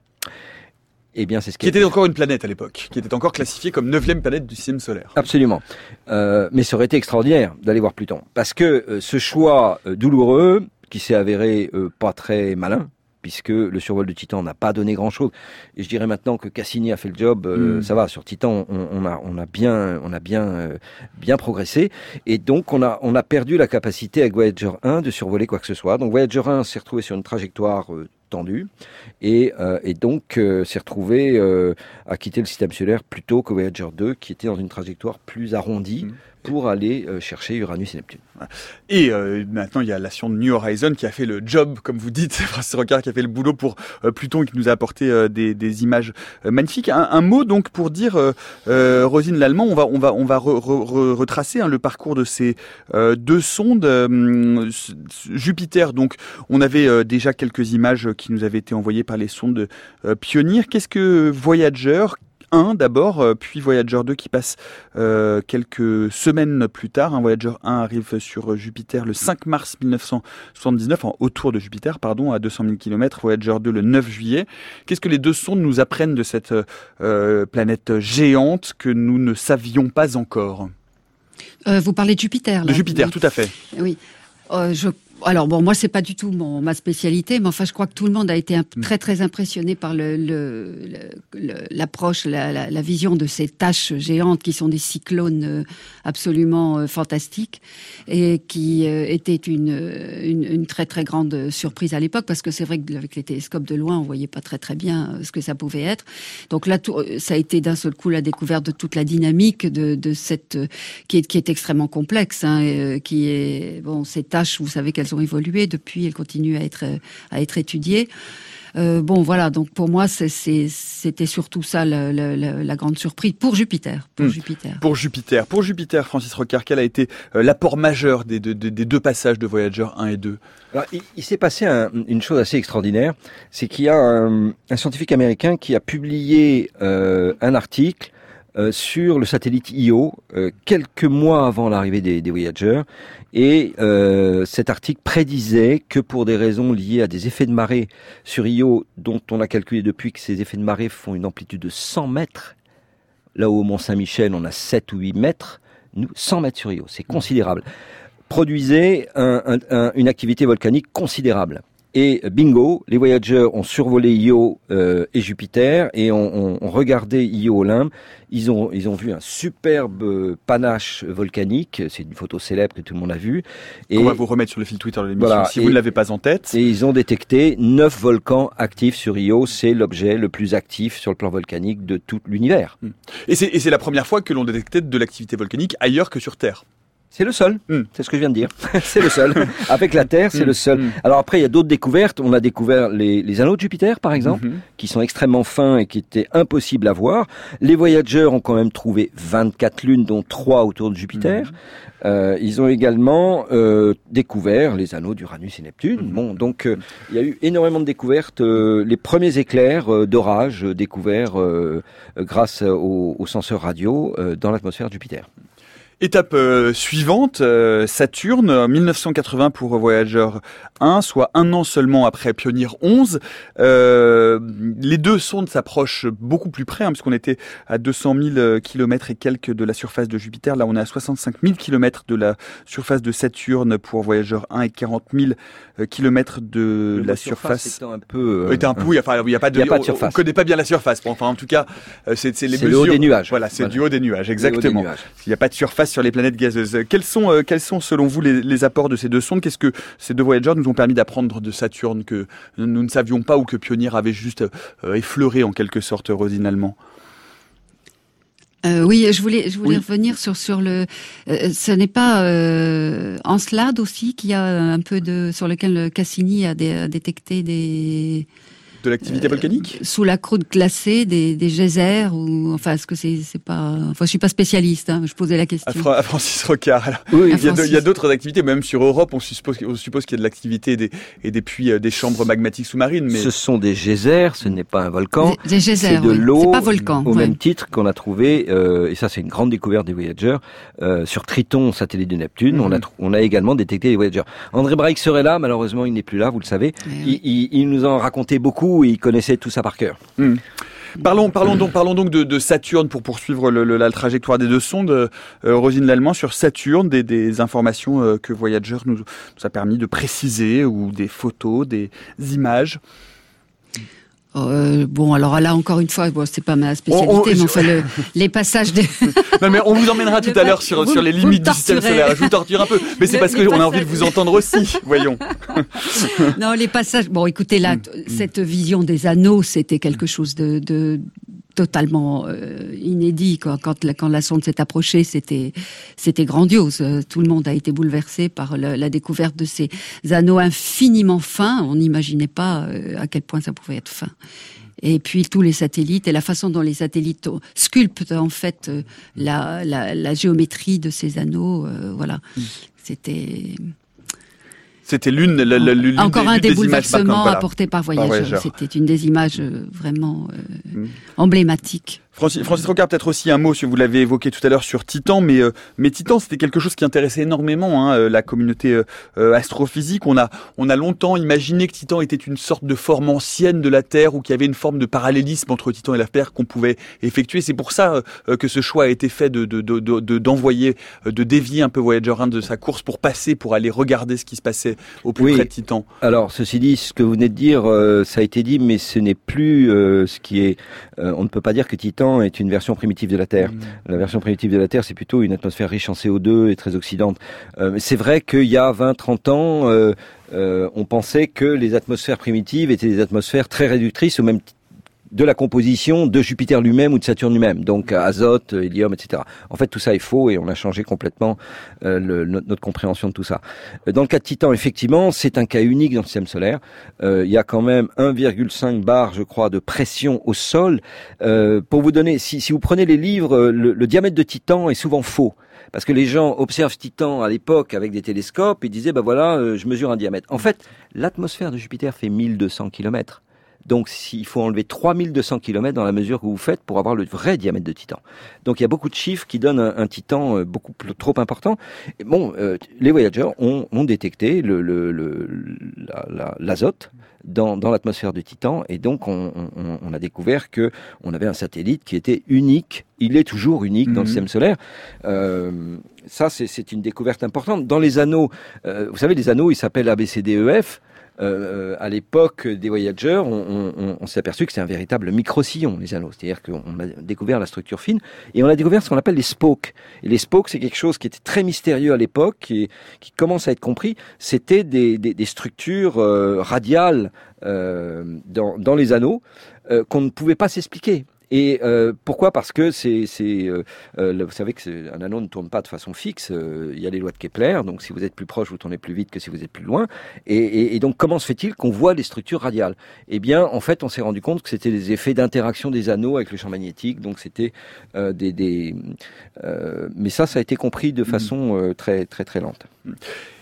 Eh bien, c'est ce qui, qui était encore une planète à l'époque, qui était encore classifiée comme neuvième planète du système solaire. Absolument. Euh, mais ça aurait été extraordinaire d'aller voir Pluton, parce que euh, ce choix euh, douloureux, qui s'est avéré euh, pas très malin, puisque le survol de Titan n'a pas donné grand-chose. Et je dirais maintenant que Cassini a fait le job, euh, mmh. ça va, sur Titan, on, on a, on a bien, on a bien, euh, bien progressé. Et donc, on a, on a perdu la capacité avec Voyager un de survoler quoi que ce soit. Donc, Voyager un s'est retrouvé sur une trajectoire euh, tendue et, euh, et donc euh, s'est retrouvé euh, à quitter le système solaire plus tôt que Voyager deux, qui était dans une trajectoire plus arrondie. Mmh. pour aller euh, chercher Uranus et Neptune. Et euh, maintenant, il y a la sonde New Horizons qui a fait le job, comme vous dites, Francis Rocard, qui a fait le boulot pour euh, Pluton et qui nous a apporté euh, des, des images euh, magnifiques. Un, un mot donc pour dire, euh, euh, Rosine Lallemand, on va, on va, on va re, re, re, retracer hein, le parcours de ces euh, deux sondes. Euh, Jupiter, donc, on avait euh, déjà quelques images qui nous avaient été envoyées par les sondes euh, Pioneer. Qu'est-ce que Voyager un d'abord, puis Voyager deux qui passe euh, quelques semaines plus tard. Hein, Voyager un arrive sur Jupiter le cinq mars mille neuf cent soixante-dix-neuf, en, autour de Jupiter, pardon, à deux cent mille kilomètres. Voyager deux le neuf juillet. Qu'est-ce que les deux sondes nous apprennent de cette euh, planète géante que nous ne savions pas encore? euh, Vous parlez de Jupiter, là. De Jupiter, oui. Tout à fait. Oui. Euh, je Alors bon, moi c'est pas du tout mon ma spécialité, mais enfin je crois que tout le monde a été un, très très impressionné par le, le, le l'approche, la, la, la vision de ces taches géantes qui sont des cyclones euh, absolument euh, fantastiques et qui euh, étaient une, une une très très grande surprise à l'époque, parce que c'est vrai qu'avec les télescopes de loin on voyait pas très très bien ce que ça pouvait être. Donc là tout, ça a été d'un seul coup la découverte de toute la dynamique de de cette qui est qui est extrêmement complexe, hein, et, qui est bon ces taches, vous savez qu'elles ont évolué depuis, elles continuent à être à être étudiées. Euh, bon, voilà. Donc pour moi, c'est, c'est, c'était surtout ça la, la, la, la grande surprise pour Jupiter. Pour mmh. Jupiter. Pour Jupiter. Pour Jupiter, Francis Rocard, quel a été euh, l'apport majeur des, des, des deux passages de Voyager un et deux? Alors, il, il s'est passé un, une chose assez extraordinaire, c'est qu'il y a un, un scientifique américain qui a publié euh, un article Euh, sur le satellite Io euh, quelques mois avant l'arrivée des, des Voyager, et euh, cet article prédisait que pour des raisons liées à des effets de marée sur Io, dont on a calculé depuis que ces effets de marée font une amplitude de cent mètres, là où au Mont-Saint-Michel on a sept ou huit mètres, nous cent mètres sur Io, c'est considérable, produisait un, un, un, une activité volcanique considérable. Et bingo, les Voyagers ont survolé Io euh, et Jupiter et ont, ont, ont regardé Io Olympe. Ils ont, ils ont vu un superbe panache volcanique. C'est une photo célèbre que tout le monde a vue. Et on va vous remettre sur le fil Twitter de l'émission, voilà, si et, vous ne l'avez pas en tête. Et ils ont détecté neuf volcans actifs sur Io. C'est l'objet le plus actif sur le plan volcanique de tout l'univers. Et c'est, et c'est la première fois que l'on détectait de l'activité volcanique ailleurs que sur Terre. C'est le seul, mm. c'est ce que je viens de dire. C'est le seul. Avec la Terre, c'est mm. le seul. Mm. Alors après, il y a d'autres découvertes. On a découvert les, les anneaux de Jupiter, par exemple, mm-hmm. qui sont extrêmement fins et qui étaient impossibles à voir. Les Voyagers ont quand même trouvé vingt-quatre lunes, dont trois autour de Jupiter. Mm-hmm. Euh, ils ont également euh, découvert les anneaux d'Uranus et Neptune. Mm-hmm. Bon, donc euh, il y a eu énormément de découvertes. Euh, les premiers éclairs euh, d'orage euh, découverts euh, euh, grâce aux, aux senseurs radio euh, dans l'atmosphère de Jupiter. Étape euh, suivante, euh, Saturne, mille neuf cent quatre-vingts pour Voyager un, soit un an seulement après Pioneer onze. Euh, les deux sondes s'approchent beaucoup plus près, hein, puisqu'on était à deux cent mille kilomètres et quelques de la surface de Jupiter. Là, on est à soixante-cinq mille kilomètres de la surface de Saturne pour Voyager un et quarante mille kilomètres de Le la surface. surface. Étant un peu... Euh, un peu, oui, enfin, il n'y a pas de, il y a pas de on- surface. On connaît pas bien la surface. Bon, enfin, en tout cas, euh, c'est, c'est les C'est le mesures. haut des nuages. Voilà, c'est Voilà. du haut des nuages, Le haut des exactement. nuages. Il n'y a pas de surface sur les planètes gazeuses. Quels sont, euh, quels sont selon vous les, les apports de ces deux sondes? Qu'est-ce que ces deux Voyager nous ont permis d'apprendre de Saturne que nous ne savions pas ou que Pioneer avait juste euh, effleuré en quelque sorte originalement? Euh, oui, je voulais, je voulais Oui. revenir sur sur le. Euh, ce n'est pas euh, Encelade aussi qui a un peu de sur lequel Cassini a, dé- a détecté des De l'activité Euh, volcanique? sous la croûte glacée des, des geysers ou enfin est-ce que c'est c'est pas enfin je suis pas spécialiste hein, je posais la question. À, Fra- à Francis Rocard. Alors, Oui, À il, y a de- Francis. il y a d'autres activités, même sur Europe, on suppose, on suppose qu'il y a de l'activité et des, et des puits, euh, des chambres magmatiques sous-marines. Mais Ce sont des geysers, ce n'est pas un volcan. Des, des geysers, C'est de oui. l'eau, C'est pas volcan. au ouais. même titre qu'on a trouvé, euh, et ça c'est une grande découverte des Voyager, euh, sur Triton, satellite de Neptune, Mhm. on, a tr- on a également détecté les Voyager. André Bragg serait là, malheureusement il n'est plus là, vous le savez. Ouais, Il, ouais. il- il nous en racontait beaucoup et il connaissait tout ça par cœur. Hmm. Parlons, parlons donc, parlons donc de, de Saturne pour poursuivre le, le- la trajectoire des deux sondes. Euh, Rosine Lallemand, sur Saturne, des, des informations euh, que Voyager nous, nous a permis de préciser, ou des photos, des images. Euh, bon, alors là, encore une fois, bon, c'est pas ma spécialité, On- on- mais enfin, le, les passages des... Non, mais on vous emmènera tout Le à l'heure fait- sur, vous- sur les vous limites me du système torturez. solaire. Je vous torture un peu, mais c'est Le- parce les qu'on a passages- envie de vous entendre aussi, voyons. Non, les passages... Bon, écoutez, là, Mm. t- cette vision des anneaux, c'était quelque chose de... de totalement euh, inédit quoi. Quand la, quand la sonde s'est approchée, c'était c'était grandiose. Euh, Tout le monde a été bouleversé par la, la découverte de ces anneaux infiniment fins. On n'imaginait pas euh, à quel point ça pouvait être fin. Et puis tous les satellites et la façon dont les satellites sculptent en fait euh, la, la, la géométrie de ces anneaux, euh, voilà. C'était C'était l'une, la- la- l'une encore des, un l'une des des images bouleversements marquantes, voilà. apportés par Voyager. Voyager. C'était une des images euh, vraiment euh, Mm. emblématiques. Francis, Francis Rocard, peut-être aussi un mot, si vous l'avez évoqué tout à l'heure sur Titan, mais, euh, mais Titan, c'était quelque chose qui intéressait énormément hein, euh, la communauté euh, euh, astrophysique. On a, on a longtemps imaginé que Titan était une sorte de forme ancienne de la Terre, ou qu'il y avait une forme de parallélisme entre Titan et la Terre qu'on pouvait effectuer. C'est pour ça euh, que ce choix a été fait de, de, de, de, de- d'envoyer, euh, de dévier un peu Voyager un de sa course pour passer, pour aller regarder ce qui se passait au plus Oui. près de Titan. Alors, ceci dit, ce que vous venez de dire, euh, ça a été dit, mais ce n'est plus euh, ce qui est... euh, on ne peut pas dire que Titan est une version primitive de la Terre. La version primitive de la Terre, c'est plutôt une atmosphère riche en C O deux et très oxydante. Euh, c'est vrai qu'il y a vingt trente ans, euh, euh, on pensait que les atmosphères primitives étaient des atmosphères très réductrices au même titre de la composition de Jupiter lui-même ou de Saturne lui-même, donc azote, hélium, et cetera. En fait, tout ça est faux et on a changé complètement euh, le, notre, notre compréhension de tout ça. Dans le cas de Titan, effectivement, c'est un cas unique dans le système solaire. Euh, il y a quand même un virgule cinq bar, je crois, de pression au sol. Euh, pour vous donner, si, si vous prenez les livres, le, le diamètre de Titan est souvent faux. Parce que les gens observent Titan à l'époque avec des télescopes et disaient, ben voilà, euh, je mesure un diamètre. En fait, l'atmosphère de Jupiter fait mille deux cents kilomètres. Donc, il faut enlever trois mille deux cents kilomètres dans la mesure que vous faites pour avoir le vrai diamètre de Titan. Donc, il y a beaucoup de chiffres qui donnent un, un Titan euh, beaucoup plus, trop important. Et bon, euh, les Voyager ont, ont détecté le, le, le, la, la, l'azote dans, dans l'atmosphère de Titan, et donc on, on, on a découvert que on avait un satellite qui était unique. Il est toujours unique dans Mhm. le système solaire. Euh, ça, c'est, c'est une découverte importante. Dans les anneaux, euh, vous savez, les anneaux, ils s'appellent A B C D E F. Euh, à l'époque des Voyager, on, on, on s'est aperçu que c'est un véritable micro-sillon, les anneaux. C'est-à-dire qu'on a découvert la structure fine et on a découvert ce qu'on appelle les spokes. Et les spokes, c'est quelque chose qui était très mystérieux à l'époque et qui commence à être compris. C'était des, des, des structures euh, radiales euh, dans, dans les anneaux euh, qu'on ne pouvait pas s'expliquer. Et euh, pourquoi ? Parce que c'est, c'est euh, euh, vous savez que c'est, un anneau ne tourne pas de façon fixe. Euh, il y a les lois de Kepler, donc si vous êtes plus proche, vous tournez plus vite que si vous êtes plus loin. Et, et, et donc, comment se fait-il qu'on voit les structures radiales ? Eh bien, en fait, on s'est rendu compte que c'était des effets d'interaction des anneaux avec le champ magnétique. Donc, c'était euh, des, des euh, mais ça, ça a été compris de façon euh, très, très, très lente.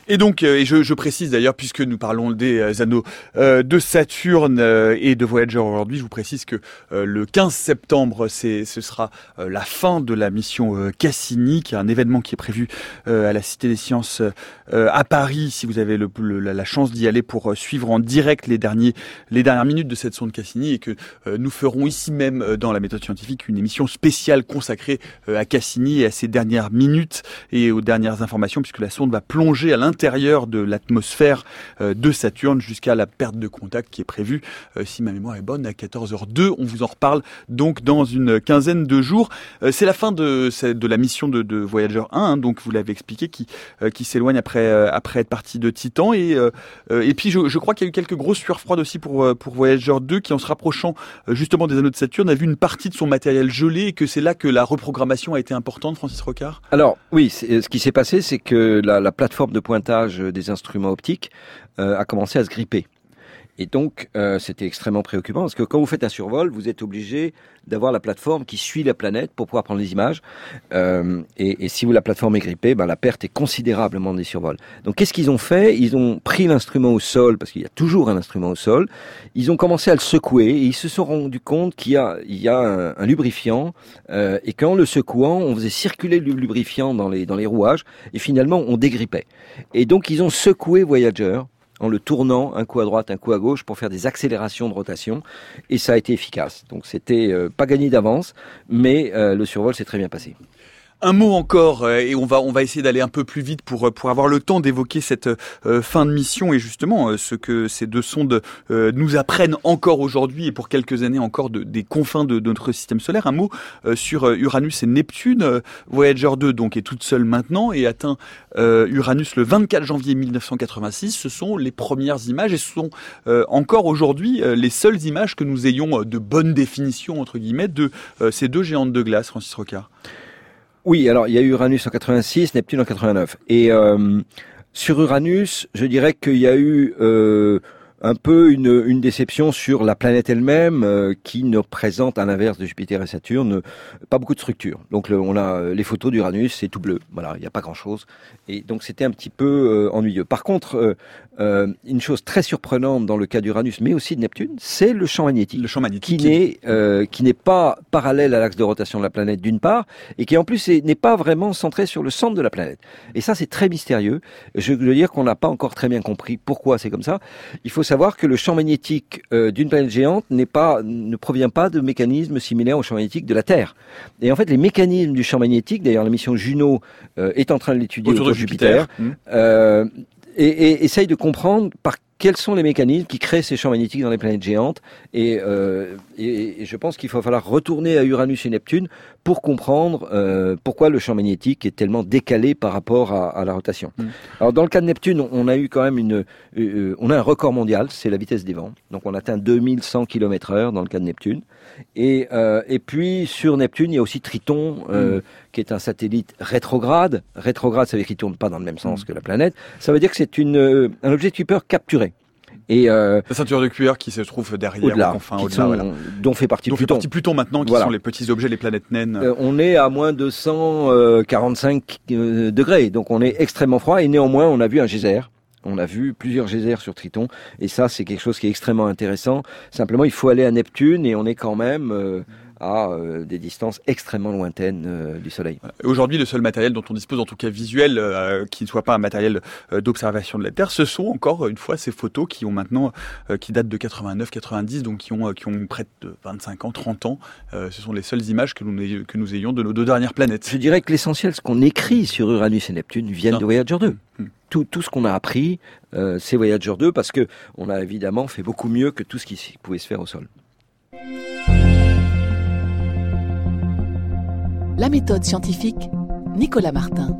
Et donc, euh, et je, je précise d'ailleurs, puisque nous parlons des euh, anneaux euh, de Saturne euh, et de Voyager aujourd'hui, je vous précise que euh, le quinze septembre, c'est, ce sera euh, la fin de la mission euh, Cassini, qui est un événement qui est prévu euh, à la Cité des Sciences euh, à Paris, si vous avez le, le, la, la chance d'y aller pour euh, suivre en direct les derniers, les dernières minutes de cette sonde Cassini, et que euh, nous ferons ici même euh, dans la méthode scientifique une émission spéciale consacrée euh, à Cassini et à ses dernières minutes et aux dernières informations, puisque la sonde va plonger à l'intérieur intérieur de l'atmosphère de Saturne jusqu'à la perte de contact qui est prévue, si ma mémoire est bonne, à quatorze heures deux. On vous en reparle donc dans une quinzaine de jours. C'est la fin de, de la mission de, de Voyager un, hein, donc vous l'avez expliqué, qui, qui s'éloigne après, après être parti de Titan. Et, et puis je, je crois qu'il y a eu quelques grosses sueurs froides aussi pour, pour Voyager deux, qui en se rapprochant justement des anneaux de Saturne a vu une partie de son matériel gelé, et que c'est là que la reprogrammation a été importante, Francis Rocard. Alors oui, ce qui s'est passé, c'est que la, la plateforme de pointage des instruments optiques euh, a commencé à se gripper. Et donc, euh, c'était extrêmement préoccupant, parce que quand vous faites un survol, vous êtes obligé d'avoir la plateforme qui suit la planète pour pouvoir prendre les images. Euh, et, et si vous, la plateforme est grippée, ben, la perte est considérablement des survols. Donc, qu'est-ce qu'ils ont fait? Ils ont pris l'instrument au sol, parce qu'il y a toujours un instrument au sol. Ils ont commencé à le secouer, et ils se sont rendus compte qu'il y a, il y a un, un lubrifiant, euh, et qu'en le secouant, on faisait circuler le lubrifiant dans les, dans les rouages, et finalement, on dégrippait. Et donc, ils ont secoué Voyager, en le tournant un coup à droite, un coup à gauche pour faire des accélérations de rotation, et ça a été efficace. Donc c'était euh, pas gagné d'avance, mais euh, le survol s'est très bien passé. Un mot encore, euh, et on va on va essayer d'aller un peu plus vite pour pour avoir le temps d'évoquer cette euh, fin de mission et justement euh, ce que ces deux sondes euh, nous apprennent encore aujourd'hui et pour quelques années encore de, des confins de, de notre système solaire. Un mot euh, sur euh, Uranus et Neptune. Euh, Voyager deux donc est toute seule maintenant et atteint euh, Uranus le vingt-quatre janvier mille neuf cent quatre-vingt-six. Ce sont les premières images et ce sont euh, encore aujourd'hui euh, les seules images que nous ayons euh, de bonne définition entre guillemets de euh, ces deux géantes de glace, Francis Rocard. Oui, alors il y a Uranus en quatre-vingt-six, Neptune en quatre-vingt-neuf. Et euh, sur Uranus, je dirais qu'il y a eu euh, un peu une, une déception sur la planète elle-même, euh, qui ne présente, à l'inverse de Jupiter et Saturne, pas beaucoup de structure. Donc le, on a les photos d'Uranus, c'est tout bleu. Voilà, il n'y a pas grand-chose. Et donc c'était un petit peu euh, ennuyeux. Par contre, euh, euh, une chose très surprenante dans le cas d'Uranus, mais aussi de Neptune, c'est le champ magnétique. Le champ magnétique. Qui n'est, euh, qui n'est pas parallèle à l'axe de rotation de la planète d'une part, et qui en plus est, n'est pas vraiment centré sur le centre de la planète. Et ça, c'est très mystérieux. Je veux dire qu'on n'a pas encore très bien compris pourquoi c'est comme ça. Il faut savoir que le champ magnétique euh, d'une planète géante n'est pas, ne provient pas de mécanismes similaires au champ magnétique de la Terre. Et en fait, les mécanismes du champ magnétique, d'ailleurs la mission Juno euh, est en train de l'étudier autour, autour de Jupiter, Jupiter euh, et, et essaye de comprendre par quels sont les mécanismes qui créent ces champs magnétiques dans les planètes géantes. Et, euh, et, et je pense qu'il va falloir retourner à Uranus et Neptune pour comprendre euh, pourquoi le champ magnétique est tellement décalé par rapport à, à la rotation. Mmh. Alors dans le cas de Neptune, on a eu quand même une, euh, on a un record mondial, c'est la vitesse des vents. Donc on atteint deux mille cent kilomètres heure dans le cas de Neptune. Et, euh, et puis sur Neptune, il y a aussi Triton, euh, mmh. qui est un satellite rétrograde. Rétrograde, ça veut dire qu'il tourne pas dans le même sens mmh. que la planète. Ça veut dire que c'est une, euh, un objet de Kuiper capturé. Et euh, la ceinture de cuir qui se trouve derrière, au-delà, enfin, au-delà, sont, voilà. dont fait partie dont Pluton. Fait partie Pluton maintenant, qui voilà. sont les petits objets, les planètes naines. Euh, on est à moins deux cent quarante-cinq euh, degrés, donc on est extrêmement froid. Et néanmoins, on a vu un geyser. On a vu plusieurs geysers sur Triton, et ça, c'est quelque chose qui est extrêmement intéressant. Simplement, il faut aller à Neptune, et on est quand même euh, à euh, des distances extrêmement lointaines euh, du Soleil. Aujourd'hui, le seul matériel dont on dispose, en tout cas visuel, euh, qui ne soit pas un matériel euh, d'observation de la Terre, ce sont encore une fois ces photos qui ont maintenant, euh, qui datent de quatre-vingt-neuf quatre-vingt-dix, donc qui ont, qui ont près de vingt-cinq ans, trente ans. Euh, ce sont les seules images que nous, ayons, que nous ayons de nos deux dernières planètes. Je dirais que l'essentiel, ce qu'on écrit sur Uranus et Neptune, viennent non. de Voyager deux. Mmh. Tout, tout ce qu'on a appris, euh, c'est Voyager deux, parce que on a évidemment fait beaucoup mieux que tout ce qui pouvait se faire au sol. La méthode scientifique, Nicolas Martin.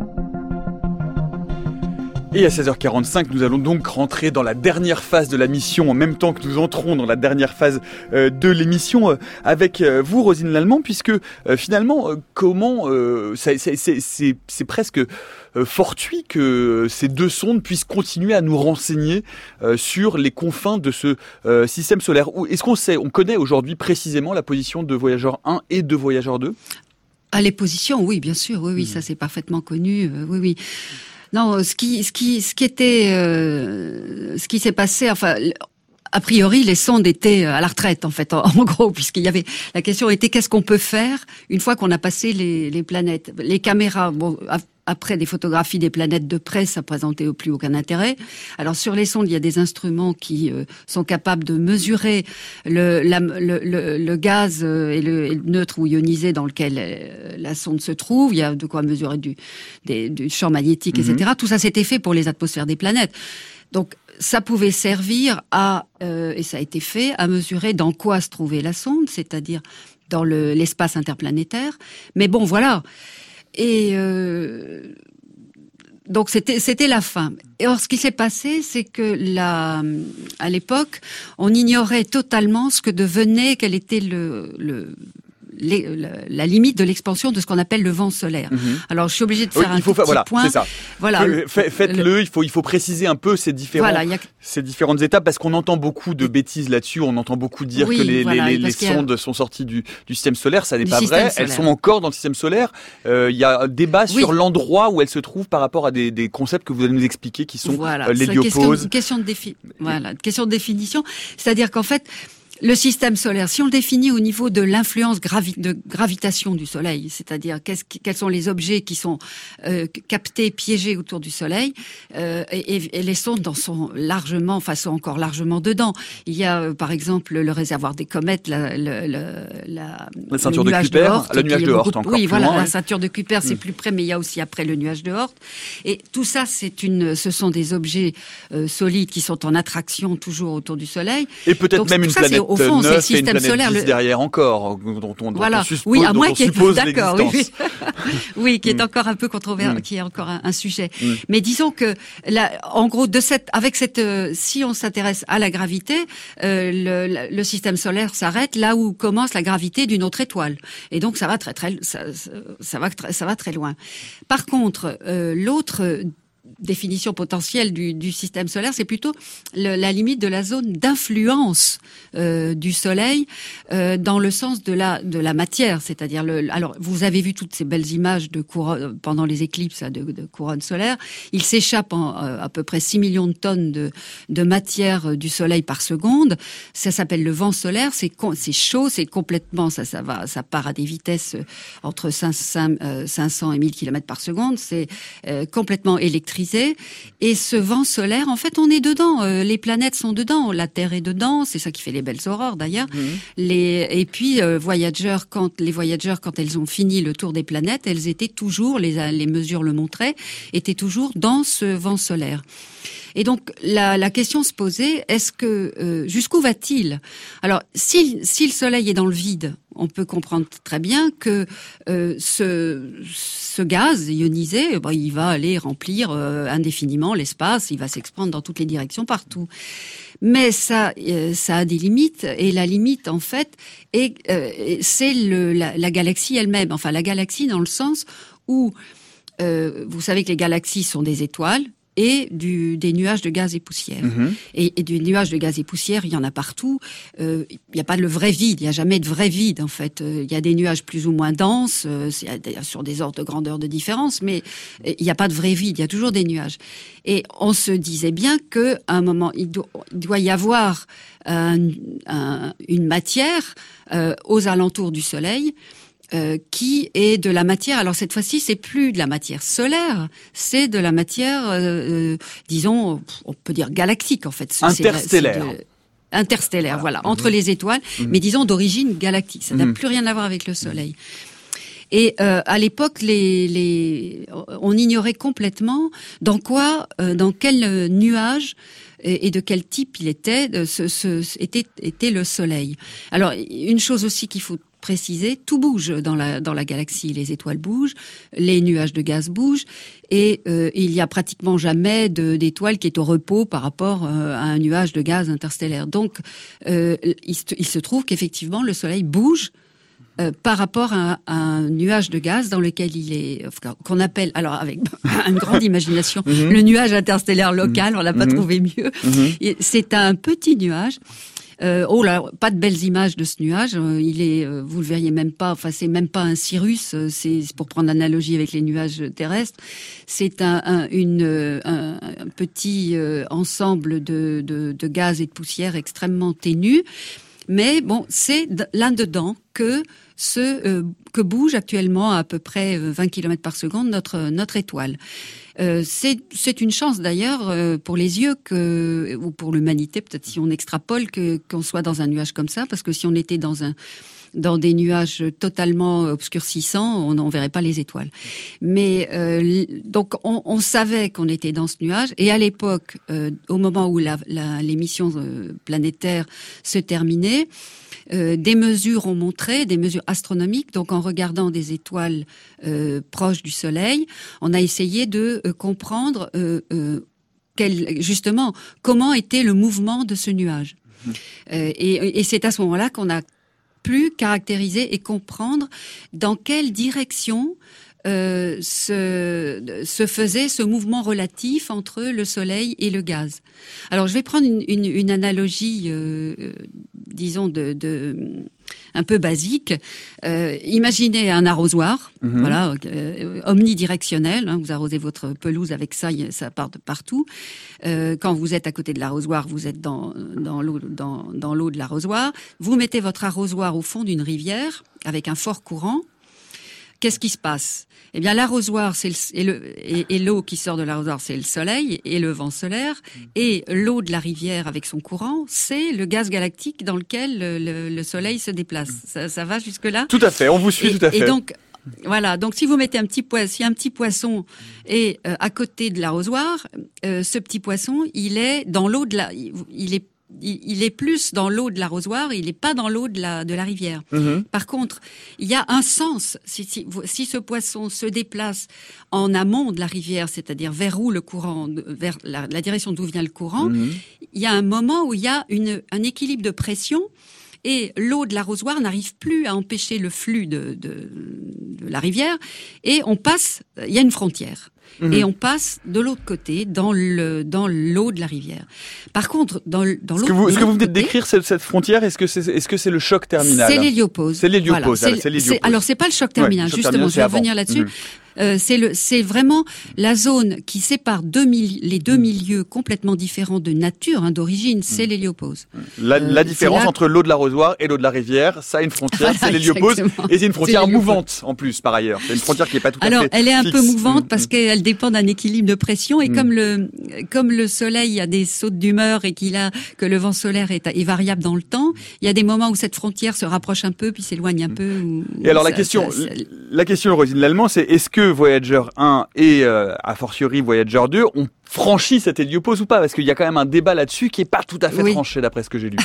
Et à seize heures quarante-cinq, nous allons donc rentrer dans la dernière phase de la mission, en même temps que nous entrons dans la dernière phase euh, de l'émission euh, avec euh, vous, Rosine Lallemand, puisque euh, finalement, euh, comment euh, c'est, c'est, c'est, c'est, c'est presque euh, fortuit que ces deux sondes puissent continuer à nous renseigner euh, sur les confins de ce euh, système solaire. Est-ce qu'on sait, on connaît aujourd'hui précisément la position de Voyager un et de Voyager deux ? Ah, les positions, oui, bien sûr, oui, oui, mmh. ça c'est parfaitement connu, euh, oui, oui. Non, ce qui, ce qui, ce qui était, euh, ce qui s'est passé, enfin. A priori, les sondes étaient à la retraite, en fait, en, en gros, puisqu'il y avait la question était qu'est-ce qu'on peut faire une fois qu'on a passé les, les planètes. Les caméras, bon, après des photographies des planètes de près, ça présentait plus aucun intérêt. Alors sur les sondes, il y a des instruments qui euh, sont capables de mesurer le, la, le, le, le gaz et le, et le neutre ou ionisé dans lequel euh, la sonde se trouve. Il y a de quoi mesurer du, des, du champ magnétique, mm-hmm. et cetera. Tout ça, c'était fait pour les atmosphères des planètes. Donc ça pouvait servir à, euh, et ça a été fait, à mesurer dans quoi se trouvait la sonde, c'est-à-dire dans le, l'espace interplanétaire. Mais bon, voilà. Et euh, donc c'était c'était la fin. Et or, ce qui s'est passé, c'est que la, à l'époque, on ignorait totalement ce que devenait, quel était le, le Les, la, la limite de l'expansion de ce qu'on appelle le vent solaire. Mmh. Alors, je suis obligée de faire oui, un faut tout fa- petit voilà, point. C'est ça. Voilà. Faites-le. Le... Il faut, il faut préciser un peu ces différents, voilà, a... ces différentes étapes parce qu'on entend beaucoup de bêtises là-dessus. On entend beaucoup dire oui, que les, voilà, les, les sondes a... sont sorties du, du système solaire. Ça n'est du pas vrai. Solaire. Elles sont encore dans le système solaire. Euh, il y a un débat oui. sur l'endroit où elles se trouvent par rapport à des, des concepts que vous allez nous expliquer qui sont voilà. euh, l'héliopause. Question, question de défi... voilà, question de définition. C'est-à-dire qu'en fait, le système solaire, si on le définit au niveau de l'influence gravi- de gravitation du Soleil, c'est-à-dire qu'est-ce qui, quels sont les objets qui sont euh, captés, piégés autour du Soleil, euh, et, et les sondes en sont largement, enfin sont encore largement dedans. Il y a euh, par exemple le réservoir des comètes, la, la, la, la, la ceinture le de Kuiper, de Oort, le nuage de Oort beaucoup, encore oui, plus voilà, loin, la oui. ceinture de Kuiper, c'est mmh. plus près, mais il y a aussi après le nuage de Oort. Et tout ça, c'est une, ce sont des objets euh, solides qui sont en attraction toujours autour du Soleil. Et peut-être Donc, même une ça, planète au fond, neuf c'est le système et une planète solaire, dix le... derrière encore, dont on, voilà. dont on suppose, oui, à moins dont on qu'il suppose est... D'accord, l'existence. Oui, oui, qui est mm. encore un peu controversé, mm. qui est encore un, un sujet. Mm. Mais disons que, là, en gros, de cette, avec cette, euh, si on s'intéresse à la gravité, euh, le, le système solaire s'arrête là où commence la gravité d'une autre étoile, et donc ça va très très, ça, ça va très, ça va très loin. Par contre, euh, l'autre définition potentielle du, du système solaire, c'est plutôt le, la limite de la zone d'influence euh, du Soleil euh, dans le sens de la de la matière, c'est-à-dire le. Alors, vous avez vu toutes ces belles images de couronne pendant les éclipses de, de couronne solaire. Il s'échappe en, euh, à peu près six millions de tonnes de de matière du Soleil par seconde. Ça s'appelle le vent solaire. C'est c'est chaud, c'est complètement ça ça va ça part à des vitesses entre cinq cents et mille kilomètres par seconde. C'est euh, complètement électrisé. Et ce vent solaire, en fait, on est dedans. Euh, les planètes sont dedans. La Terre est dedans. C'est ça qui fait les belles aurores, d'ailleurs. Mmh. Les et puis euh, Voyager, quand les Voyager, quand elles ont fini le tour des planètes, elles étaient toujours, les les mesures le montraient, étaient toujours dans ce vent solaire. Et donc la, la question se posait, est-ce que euh, jusqu'où va-t-il ? Alors si, si le Soleil est dans le vide, on peut comprendre très bien que euh, ce, ce gaz ionisé, ben, il va aller remplir euh, indéfiniment l'espace, il va s'expandre dans toutes les directions partout. Mais ça, euh, ça a des limites, et la limite en fait, est, euh, c'est le, la, la galaxie elle-même. Enfin, la galaxie dans le sens où euh, vous savez que les galaxies sont des étoiles. Et du, des nuages de gaz et poussière. Mmh. Et, et du nuage de gaz et poussière, il y en a partout. Euh, il n'y a pas de vrai vide, il n'y a jamais de vrai vide, en fait. Euh, il y a des nuages plus ou moins denses, euh, c'est sur des ordres de grandeur de différence, mais il n'y a pas de vrai vide, il y a toujours des nuages. Et on se disait bien qu'à un moment, il doit, il doit y avoir un, un, une matière euh, aux alentours du Soleil, Euh, qui est de la matière. Alors cette fois-ci, c'est plus de la matière solaire, c'est de la matière, euh, euh, disons, on peut dire galactique en fait. Interstellaire. C'est de... Interstellaire, voilà, voilà. Mmh. Entre les étoiles, mmh. mais disons d'origine galactique. Ça mmh. n'a plus rien à voir avec le Soleil. Et euh, à l'époque, les, les, on ignorait complètement dans quoi, euh, dans quel nuage et, et de quel type il était, ce, ce, était, était le Soleil. Alors, une chose aussi qu'il faut préciser, tout bouge dans la dans la galaxie. Les étoiles bougent, les nuages de gaz bougent, et euh, il y a pratiquement jamais de, d'étoile qui est au repos par rapport euh, à un nuage de gaz interstellaire. Donc, euh, il, il se trouve qu'effectivement le Soleil bouge euh, par rapport à, à un nuage de gaz dans lequel il est, enfin, qu'on appelle, alors avec une grande imagination, mm-hmm. le nuage interstellaire local. Mm-hmm. On n'a pas mm-hmm. trouvé mieux. Mm-hmm. C'est un petit nuage. Euh, oh là, pas de belles images de ce nuage. Euh, il est, euh, vous le verriez même pas. Enfin, c'est même pas un cirrus. Euh, c'est, c'est pour prendre l'analogie avec les nuages terrestres. C'est un, un, une, un, un petit euh, ensemble de, de, de gaz et de poussière extrêmement ténu. Mais bon, c'est là-dedans que ce euh, que bouge actuellement à peu près vingt kilomètres par seconde notre notre étoile. Euh, c'est c'est une chance d'ailleurs euh, pour les yeux que ou pour l'humanité, peut-être si on extrapole, que qu'on soit dans un nuage comme ça, parce que si on était dans un dans des nuages totalement obscurcissants, on n'en verrait pas les étoiles. Mais euh, donc on, on savait qu'on était dans ce nuage, et à l'époque, euh, au moment où la, la, l'émission euh, planétaire se terminait, euh, des mesures ont montré, des mesures astronomiques, donc en regardant des étoiles euh, proches du Soleil, on a essayé de euh, comprendre euh, euh, quel, justement comment était le mouvement de ce nuage. Mmh. Euh, et, et c'est à ce moment-là qu'on a plus caractériser et comprendre dans quelle direction euh, se, se faisait ce mouvement relatif entre le Soleil et le gaz. Alors, je vais prendre une, une, une analogie, euh, disons, de, de, un peu basique. Euh, imaginez un arrosoir, mm-hmm. voilà, euh, omnidirectionnel. Hein, vous arrosez votre pelouse avec ça, ça part de partout. Euh, quand vous êtes à côté de l'arrosoir, vous êtes dans, dans l'eau, dans, dans l'eau de l'arrosoir. Vous mettez votre arrosoir au fond d'une rivière avec un fort courant. Qu'est-ce qui se passe ? Eh bien, l'arrosoir, c'est le, et, le, et, et l'eau qui sort de l'arrosoir, c'est le soleil et le vent solaire. Et l'eau de la rivière avec son courant, c'est le gaz galactique dans lequel le, le, le soleil se déplace. Ça, ça va jusque-là ? Tout à fait, on vous suit et, tout à fait. Et donc, voilà. Donc, si vous mettez un petit poisson, si un petit poisson est euh, à côté de l'arrosoir, euh, ce petit poisson, il est dans l'eau de la, il est il est plus dans l'eau de l'arrosoir, il n'est pas dans l'eau de la, de la rivière. Mmh. Par contre, il y a un sens. Si, si, si ce poisson se déplace en amont de la rivière, c'est-à-dire vers où le courant, vers la, la direction d'où vient le courant, mmh. il y a un moment où il y a une, un équilibre de pression et l'eau de l'arrosoir n'arrive plus à empêcher le flux de, de, de la rivière et on passe, il y a une frontière. Mmh. Et on passe de l'autre côté, dans le dans l'eau de la rivière. Par contre, dans, dans l'autre ce que vous, ce que vous venez de décrire, cette, cette frontière, est-ce que c'est est-ce que c'est le choc terminal ? C'est l'héliopause. C'est l'héliopause. Voilà. C'est, c'est l'héliopause. C'est, alors c'est pas le choc terminal. Ouais, le choc justement, terminal, je vais avant. revenir là-dessus. Mmh. Euh, c'est le, c'est vraiment la zone qui sépare deux mille, les deux milieux complètement différents de nature, hein, d'origine. C'est l'héliopause. La, euh, la différence entre l'eau de l'arrosoir et l'eau de la rivière, ça a une frontière, voilà, c'est l'héliopause, exactement. Et c'est une frontière c'est mouvante en plus par ailleurs. C'est une frontière qui est pas tout alors, à fait. Alors, elle est un fixe. peu mouvante mmh. parce qu'elle dépend d'un équilibre de pression et mmh. comme le comme le soleil a des sautes d'humeur et qu'il a que le vent solaire est, est variable dans le temps, il y a des moments où cette frontière se rapproche un peu puis s'éloigne un mmh. peu. Ou, et alors ça, la question, ça, ça... la question originellement, c'est est-ce que Voyager un et euh, a fortiori Voyager deux ont franchi cette héliopause ou pas ? Parce qu'il y a quand même un débat là-dessus qui est pas tout à fait oui. tranché d'après ce que j'ai lu.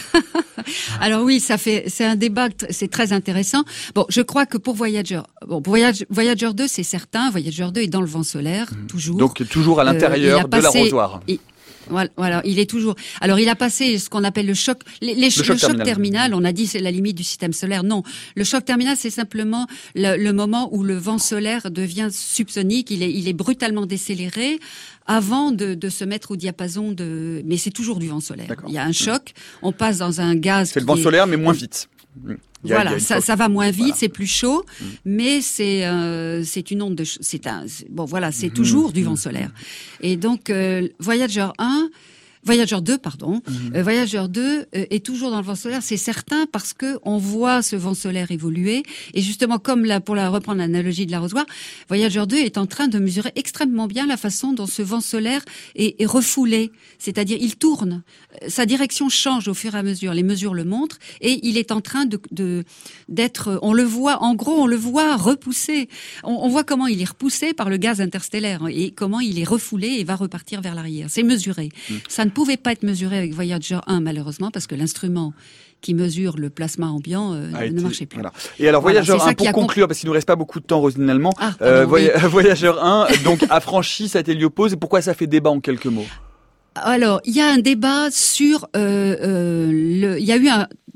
Alors oui, ça fait, c'est un débat, c'est très intéressant. Bon, je crois que pour Voyager, bon, Voyager, Voyager deux, c'est certain. Voyager deux est dans le vent solaire, mmh. toujours. Donc toujours à l'intérieur euh, de passé, l'arrosoir. Il, Voilà, voilà, il est toujours. Alors, il a passé ce qu'on appelle le choc. Les, les, le, choc, le choc terminal. terminal, on a dit c'est la limite du système solaire. Non, le choc terminal, c'est simplement le, le moment où le vent solaire devient subsonique. Il est, il est brutalement décéléré avant de, de se mettre au diapason de. Mais c'est toujours du vent solaire. D'accord. Il y a un choc. On passe dans un gaz. C'est le vent est... solaire, mais moins vite. Il y a, voilà, il y a ça, ça va moins vite, voilà. C'est plus chaud, mmh. mais c'est euh, c'est une onde de ch- c'est un c'est, bon voilà, c'est mmh. toujours du vent solaire. Et donc euh, Voyager un Voyager deux, pardon. Mmh. Euh, Voyager deux euh, est toujours dans le vent solaire, c'est certain, parce que on voit ce vent solaire évoluer. Et justement, comme là, pour la reprendre l'analogie de l'arrosoir, Voyager deux est en train de mesurer extrêmement bien la façon dont ce vent solaire est, est refoulé. C'est-à-dire, il tourne. Sa direction change au fur et à mesure. Les mesures le montrent. Et il est en train de, de d'être, on le voit, en gros, on le voit repousser. On, on voit comment il est repoussé par le gaz interstellaire et comment il est refoulé et va repartir vers l'arrière. C'est mesuré. Mmh. Ça ne pouvait pas être mesuré avec Voyager un, malheureusement, parce que l'instrument qui mesure le plasma ambiant euh, ne été, marchait plus. Voilà. Et alors Voyager voilà, un, pour conclure, compl- parce qu'il nous reste pas beaucoup de temps, Roselyne Lallemand, ah, euh, Voy- oui. Voyager un donc a franchi cette héliopause, et pourquoi ça fait débat en quelques mots ? Alors, il y a un débat sur... Euh, euh, le, il y a eu un... Bon,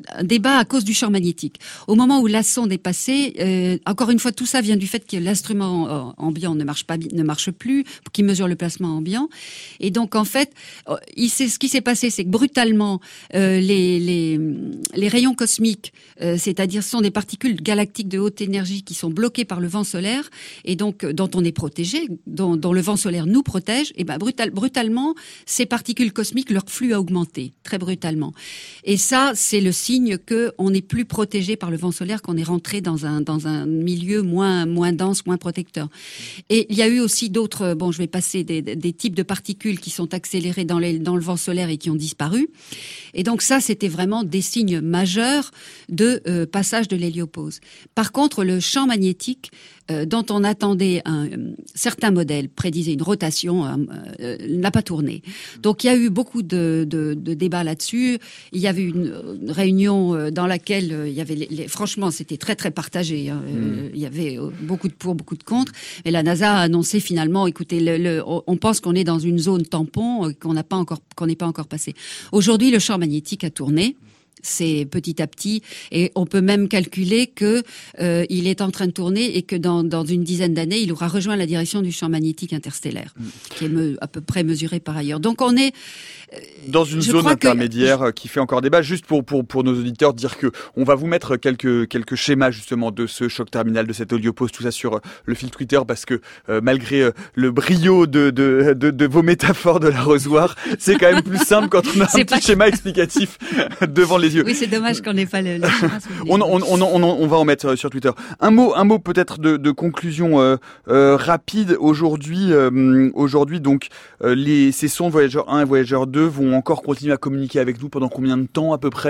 un débat à cause du champ magnétique. Au moment où la sonde est passée, euh, encore une fois, tout ça vient du fait que l'instrument ambiant ne marche pas, ne marche plus, qui mesure le placement ambiant. Et donc, en fait, il s'est, ce qui s'est passé, c'est que brutalement, euh, les, les, les rayons cosmiques, euh, c'est-à-dire ce sont des particules galactiques de haute énergie qui sont bloquées par le vent solaire et donc dont on est protégé, dont, dont le vent solaire nous protège. Et ben brutal, brutalement, ces particules cosmiques, leur flux a augmenté très brutalement. Et ça, c'est le signe que on n'est plus protégé par le vent solaire, qu'on est rentré dans un dans un milieu moins moins dense, moins protecteur. Et il y a eu aussi d'autres. Bon, je vais passer des, des types de particules qui sont accélérées dans les dans le vent solaire et qui ont disparu. Et donc ça, c'était vraiment des signes majeurs de euh, passage de l'héliopause. Par contre, le champ magnétique, euh, dont on attendait un, euh, certains modèles prédisaient une rotation, euh, euh, n'a pas tourné. Donc il y a eu beaucoup de, de, de débats là-dessus. Il y avait une, une réunion dans laquelle euh, il y avait, les, les, franchement, c'était très très partagé. Hein. Mmh. Euh, il y avait euh, beaucoup de pour, beaucoup de contre. Et la NASA a annoncé finalement, écoutez, le, le, on pense qu'on est dans une zone tampon, euh, qu'on n'a pas encore, qu'on n'est pas encore passé. Aujourd'hui, le champ magnétique a tourné. C'est petit à petit, et on peut même calculer que euh, il est en train de tourner et que dans, dans une dizaine d'années, il aura rejoint la direction du champ magnétique interstellaire, mmh. qui est me, à peu près mesuré par ailleurs. Donc on est euh, dans une zone intermédiaire que... qui fait encore débat. Juste pour pour pour nos auditeurs, dire que on va vous mettre quelques quelques schémas justement de ce choc terminal, de cette héliopause, tout ça sur le fil Twitter, parce que euh, malgré euh, le brio de, de de de vos métaphores de l'arrosoir, c'est quand même plus simple quand on a un petit pas... schéma explicatif devant les yeux. Oui, c'est dommage qu'on n'ait pas le, le schéma. on, on, on, on, on va en mettre sur Twitter. Un mot, un mot peut-être de, de conclusion euh, euh, rapide. Aujourd'hui, euh, aujourd'hui donc euh, les ces sondes Voyager un et Voyager deux vont encore continuer à communiquer avec nous pendant combien de temps à peu près ?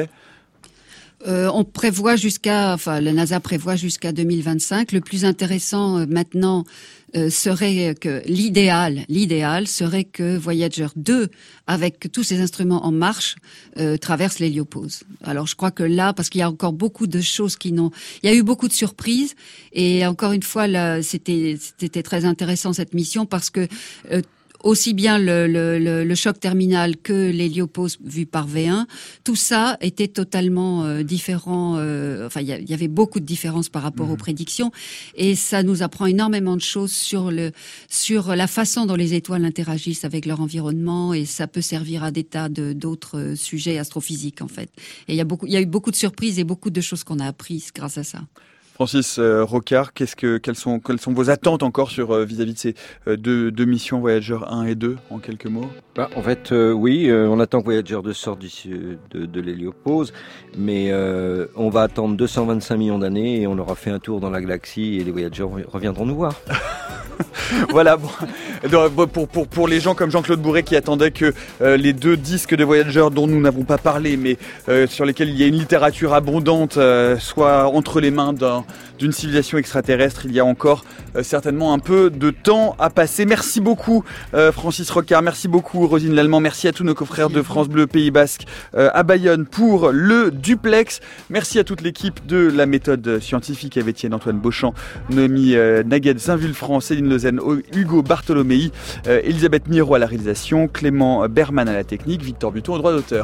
Euh, on prévoit jusqu'à, enfin, la NASA prévoit jusqu'à deux mille vingt-cinq. Le plus intéressant euh, maintenant euh, serait que l'idéal, l'idéal serait que Voyager deux, avec tous ces instruments en marche, euh, traverse l'héliopause. Alors, je crois que là, parce qu'il y a encore beaucoup de choses qui n'ont, il y a eu beaucoup de surprises, et encore une fois, là, c'était, c'était très intéressant cette mission parce que euh, aussi bien le, le, le, le choc terminal que l'héliopause vue par V un, tout ça était totalement euh, différent. Euh, enfin, il y, y avait beaucoup de différences par rapport mmh. aux prédictions, et ça nous apprend énormément de choses sur le sur la façon dont les étoiles interagissent avec leur environnement, et ça peut servir à des tas de d'autres sujets astrophysiques en fait. Et il y a beaucoup, il y a eu beaucoup de surprises et beaucoup de choses qu'on a apprises grâce à ça. Francis euh, Rocard, qu'est-ce que, quelles sont, quelles sont vos attentes encore sur euh, vis-à-vis de ces euh, deux, deux missions Voyager un et deux, en quelques mots ? Bah, en fait, euh, oui, euh, on attend que Voyager deux sorte d'ici, de, de l'héliopause, mais euh, on va attendre deux cent vingt-cinq millions d'années et on aura fait un tour dans la galaxie et les Voyagers reviendront nous voir. Voilà, bon, pour, pour, pour les gens comme Jean-Claude Bourret qui attendaient que euh, les deux disques de Voyager dont nous n'avons pas parlé, mais euh, sur lesquels il y a une littérature abondante, euh, soient entre les mains d'un, d'une civilisation extraterrestre, il y a encore euh, certainement un peu de temps à passer. Merci beaucoup euh, Francis Rocard, merci beaucoup Rosine Lallemand, merci à tous nos confrères de France Bleu Pays Basque euh, à Bayonne pour le duplex. Merci à toute l'équipe de la méthode scientifique avec Étienne Antoine Beauchamp, Noémie euh, Naguet, Saint-Vulfranc, Céline Lezen, Hugo Bartholomei, euh, Elisabeth Miro à la réalisation, Clément Berman à la technique, Victor Buton au droit d'auteur.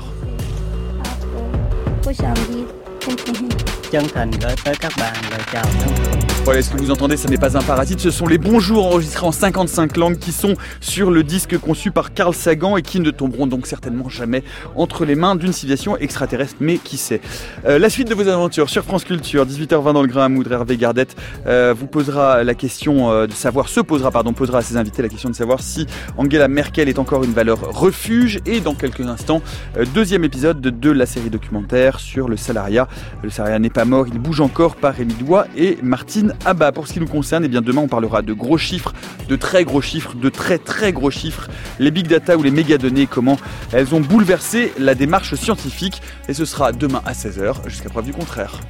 Voilà, ce que vous entendez, ce n'est pas un parasite, ce sont les bonjours enregistrés en cinquante-cinq langues qui sont sur le disque conçu par Carl Sagan et qui ne tomberont donc certainement jamais entre les mains d'une civilisation extraterrestre, mais qui sait. Euh, la suite de vos aventures sur France Culture, dix-huit heures vingt dans le Grain à Moudre, Hervé Gardette euh, vous posera la question euh, de savoir, se posera, pardon, posera à ses invités la question de savoir si Angela Merkel est encore une valeur refuge, et dans quelques instants, euh, deuxième épisode de, de la série documentaire sur le salariat. Le salariat n'est pas mort, il bouge encore, par Rémi Doigt et Martine Abba. Pour ce qui nous concerne, eh bien demain on parlera de gros chiffres, de très gros chiffres, de très très gros chiffres, les big data ou les méga données, comment elles ont bouleversé la démarche scientifique, et ce sera demain à seize heures jusqu'à preuve du contraire.